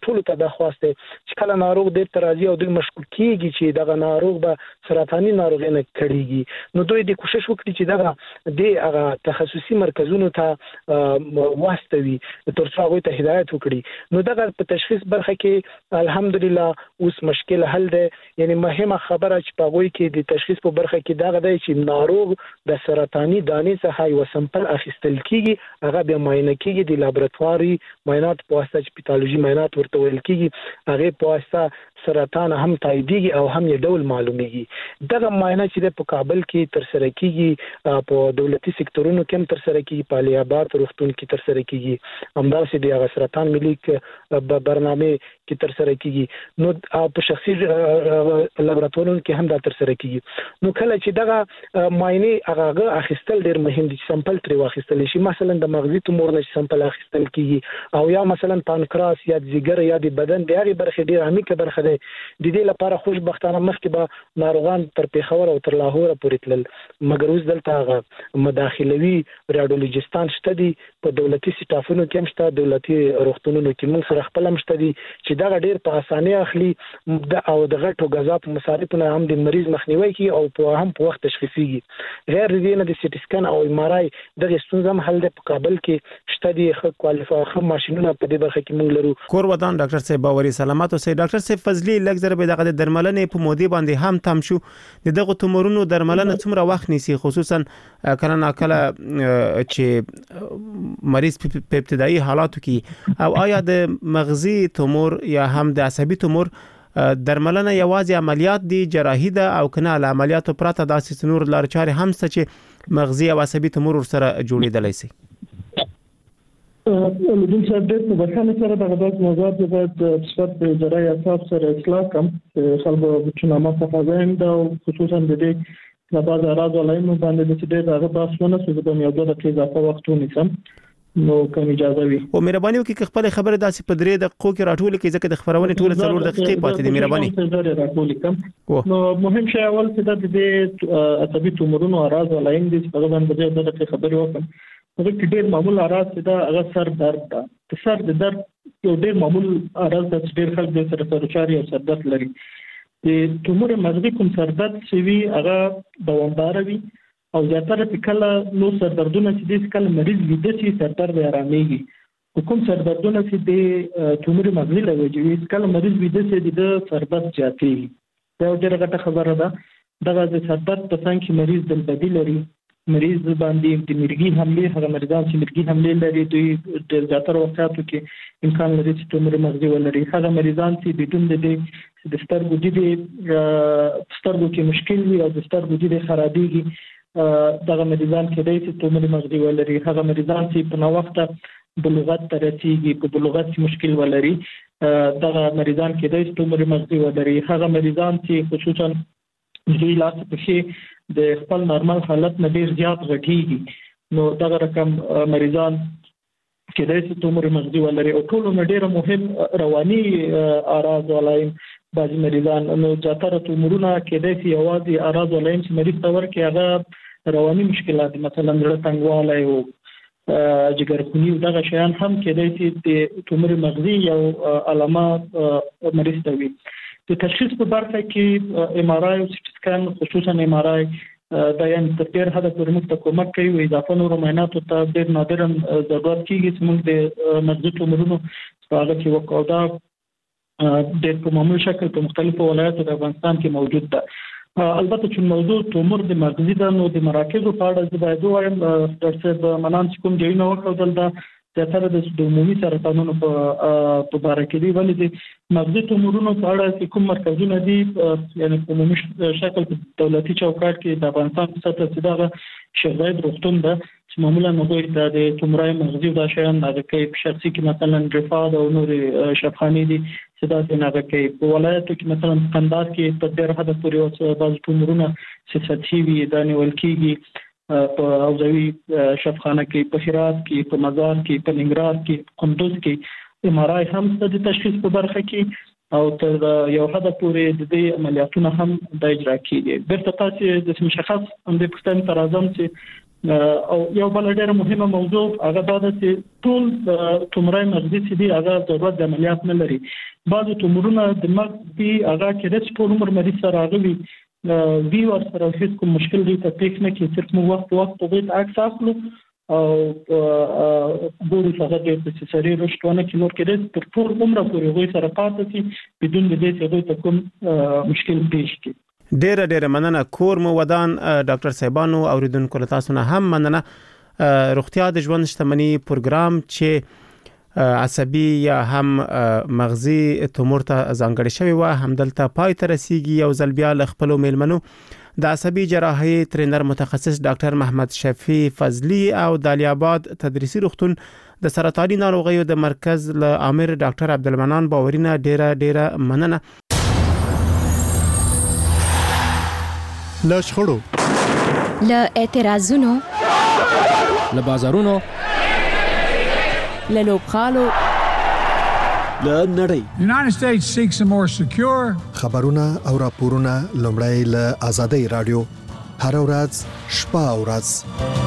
ټول ته د خواسته چې کله ناروغ ډیر ترازی او د مشکوک کیږي چې دغه ناروغ به سرطاني ناروغي نه کړيږي نو دوی د کوشش وکړي چې دغه د هغه تخصصي مرکزونو ته واستوي تر څو هغه ته هدایت وکړي نو دغه په تشخیص برخه کې الحمدلله اوس مشکل حل ده یعنی مهمه خبره چې په وای کې د تشخیص په برخه کې دغه دی چې ناروغ د سرطاني دانې څخه یو سمپل اخیستل کیږي هغه به معاینه کیږي د لابراتواري معاینات په واسطه چې پیتالوژي معاینات ورته ویل کیږي هغه په واسطه سرطان هم تاییدیږي او هم یې ډول معلومیږي دغه معاینه چې په کابل کې تر سره کیږي په دولتي سکتورونو کې هم تر سره کیږي په الیاباد روغتون کې تر سره کیږي همداسې د هغه سرطان ملي برنامه کې تر سره کیږي نو په شخصي لابراتوارونو کې هم دا تر سره کیږي نو کله چې دغه معاینه هغه اخیستل ډیر مهم دي سمپل تر واخیستل شي مثلا د مغزي تومور نه سمپل اخیستل کیږي او یا مثلا پانکراس یا ځیګر یا د بدن د هغه برخه ډیر عمیقه برخه ده د دې لپاره خوشبختانه مخکې به ناروغان تر پیښور او تر لاهور پورې تلل مګر اوس دلته هغه مداخلوي ریډیولوژیستان شته دي په دولتي سټافونو کې هم شته دولتي روغتونونو کې موږ سره خپل هم شته دي چې دا ډیر په اسانۍ اخلي او د غټو غذا په مصارفونو هم د مریض مخنیوي کوي او په هم په وخت تشخیصيږي غیر دې نه د سټي سکن او ایم ار آی دغه ستونزه هم حل ده په کابل کې شته دي خو کوالیفای خو ماشينونه په دې برخه کې موږ لرو کور ودان ډاکټر صاحب باوري سلامات اوسئ ډاکټر صاحب فضلی لګزر به دغه درملنې په مودې باندې هم تم شو دغه تومورونو درملنه څومره وخت نیسي خصوصا کله ناکله چې مریض په ابتدایي حالاتو کې او آیا د مغزي تومور یا هم د عصبي تومور درملنه یوازې عملیات دي جراحي ده او کنه له عملیاتو پرته داسې نور لار چارې هم څه چې مغزي او عصبي تومور سره جوړېدلی شي لودین صاحب د بخښنې سره د غږ موضوعات د صفات په جراحي اساس سره اصلاح کوم خلکو چې نامه په ځاین او خصوصا د دې د بعض اراده لاینو باندې چې د هغه باسونه چې د یو دوه دقیقې اضافه وخت ونیسم نو کوم اجازه وي او مهرباني وکړئ خپل خبره داسې په درې دقیقو کې راټول کړئ ځکه د خبرونه ټول څلور دقیقې پاتې دي مهرباني راټول کوم نو مهم شی اول چې د دې عصبي تومورونو اراده لاین دي چې په باندې د دې خبرې وکړم هغه کې ډېر معمول اراز دا هغه سر درد ده د سر د درد یو ډېر معمول اراز د ډېر خلک د سر سرچاري او سر درد لري د تومور مغزي کوم سر درد سوي هغه دوامدار وي او زیاتره په کله نو سر دردونه چې د کله مریض لیدل شي سر درد آراميږي کوم سر دردونه چې د تومور مغزي لوي کله مریض لیدل شي د سر درد زیاتېږي دا ډېره غټه خبره ده دغه د سر درد په څنګه کې مریض د بدیل لري مریض باندې د مرګي حمله هغه مریضان چې مرګي حمله لري دوی د زیاتره وختو کې امکان لري چې تومور مغزي ولري هغه مریضان چې بدون د دې د سترګو د سترګو کې مشکل وي او د سترګو د خرابېږي دغه مریضان کې د تومور مغزي ولري هغه مریضان چې په نو وخت بلوغت ته رسیږي په بلوغت کې مشکل ولري دغه مریضان کې د تومور مغزي ولري هغه مریضان چې خصوصا دوی لاس په شي د خپل نورمال حالت نه ډیر زیات غټيږي نو دا رقم مریضان کې د تومور مغزي ولري او ټول نو ډیر مهم رواني اراز ولایم بعض مریضان نو زیاتره تومورونه کې د یوازې اراز ولایم چې مریض تور کې هغه رواني مشکلات مثلا زړه تنګوالی او جګرخونی دغه شیان هم کې د تومور مغزي یو علامات مریض ته وي د تشخیص په برخه کې ام ار آی او سټي سکان خصوصا ام ار آی د یان تر ډیر حد پورې موږ ته کومک کوي او اضافه نور معایناتو ته ډیر نادرا ضرورت کیږي چې موږ د مغزي تومورونو په اړه کې وکړو دا ډیر په معمول شکل په مختلفو ولایتو د افغانستان کې موجود ده البته چې موضوع تومور د مغزي د نو د مراکزو په اړه د باید وایم ډاکټر صاحب منان چې کوم دی نو وکړل دلته زیاتره د عمومي سرطانونو په په باره کې دی ولې د مغزي تومورونو په اړه کوم مرکزونه دي یعنی په عمومي شکل په دولتي چوکاټ کې د افغانستان په سطح کې دا شیخ زاید روغتون ده چې معمولا موږ د تومورای مغزي د شیان د کې شخصي کې مثلا رفاد او نور شفخاني دي چې دا څنګه کې په ولایتو کې مثلا قندهار کې په ډېر حد پورې او بعض تومورونه چې سطحي وي دا نیول کېږي په حوزوي شفخانه کې په هرات کې په مزار کې په ننګرهار کې قندوز کې ام ار آی هم د تشخیص په برخه کې او تر یو حد پورې د دې عملیاتونه هم د اجرا کیږي بیرته تاسو د مشخص هم د پښتن تر اعظم چې او یو بل ډېر مهمه موضوع هغه دا ده چې ټول توموري مغزي چې دی هغه ضرورت د عملیات نه لري. بعضو تومورونه د مغز دی هغه کې د ټول عمر مریض سره راغلي وی ور سره هیڅ کوم مشکل دی ته پېښ نه کې صرف مو وخت وخت په دې عکس اخلو او ګورو څنګه د سری رښتونه کې نور کې د ټول عمر پورې وې سره پاتې شي بدون د دې چې دوی کوم مشکل پېښ کړي. ډېر ډېر مننه کور مو ودان ډاکټر صاحبانو اوریدونکو له تاسو نه هم مننه روغتیا د ژوند شتمنۍ پروګرام چې عصبي یا هم مغزي تومور ته ځانګړی شوی و همدلته پای ته رسیدي یو ځل بیا ل خپل میلمنو د عصبي جراحي ټرینر متخصص ډاکټر محمد شفیع فضلی او د علي آباد تدریسي روغتون د سرطاني ناروغیو د مرکز له امر ډاکټر عبدالمنان باورینه ډیره ډیره مننه. له شخړو له اعتراضونو له بازارونو له لوبغالو له نړۍ United States seeks a more secure خبرونه او راپورونه لومړی له آزادۍ رادیو هر ورځ شپه او ورځ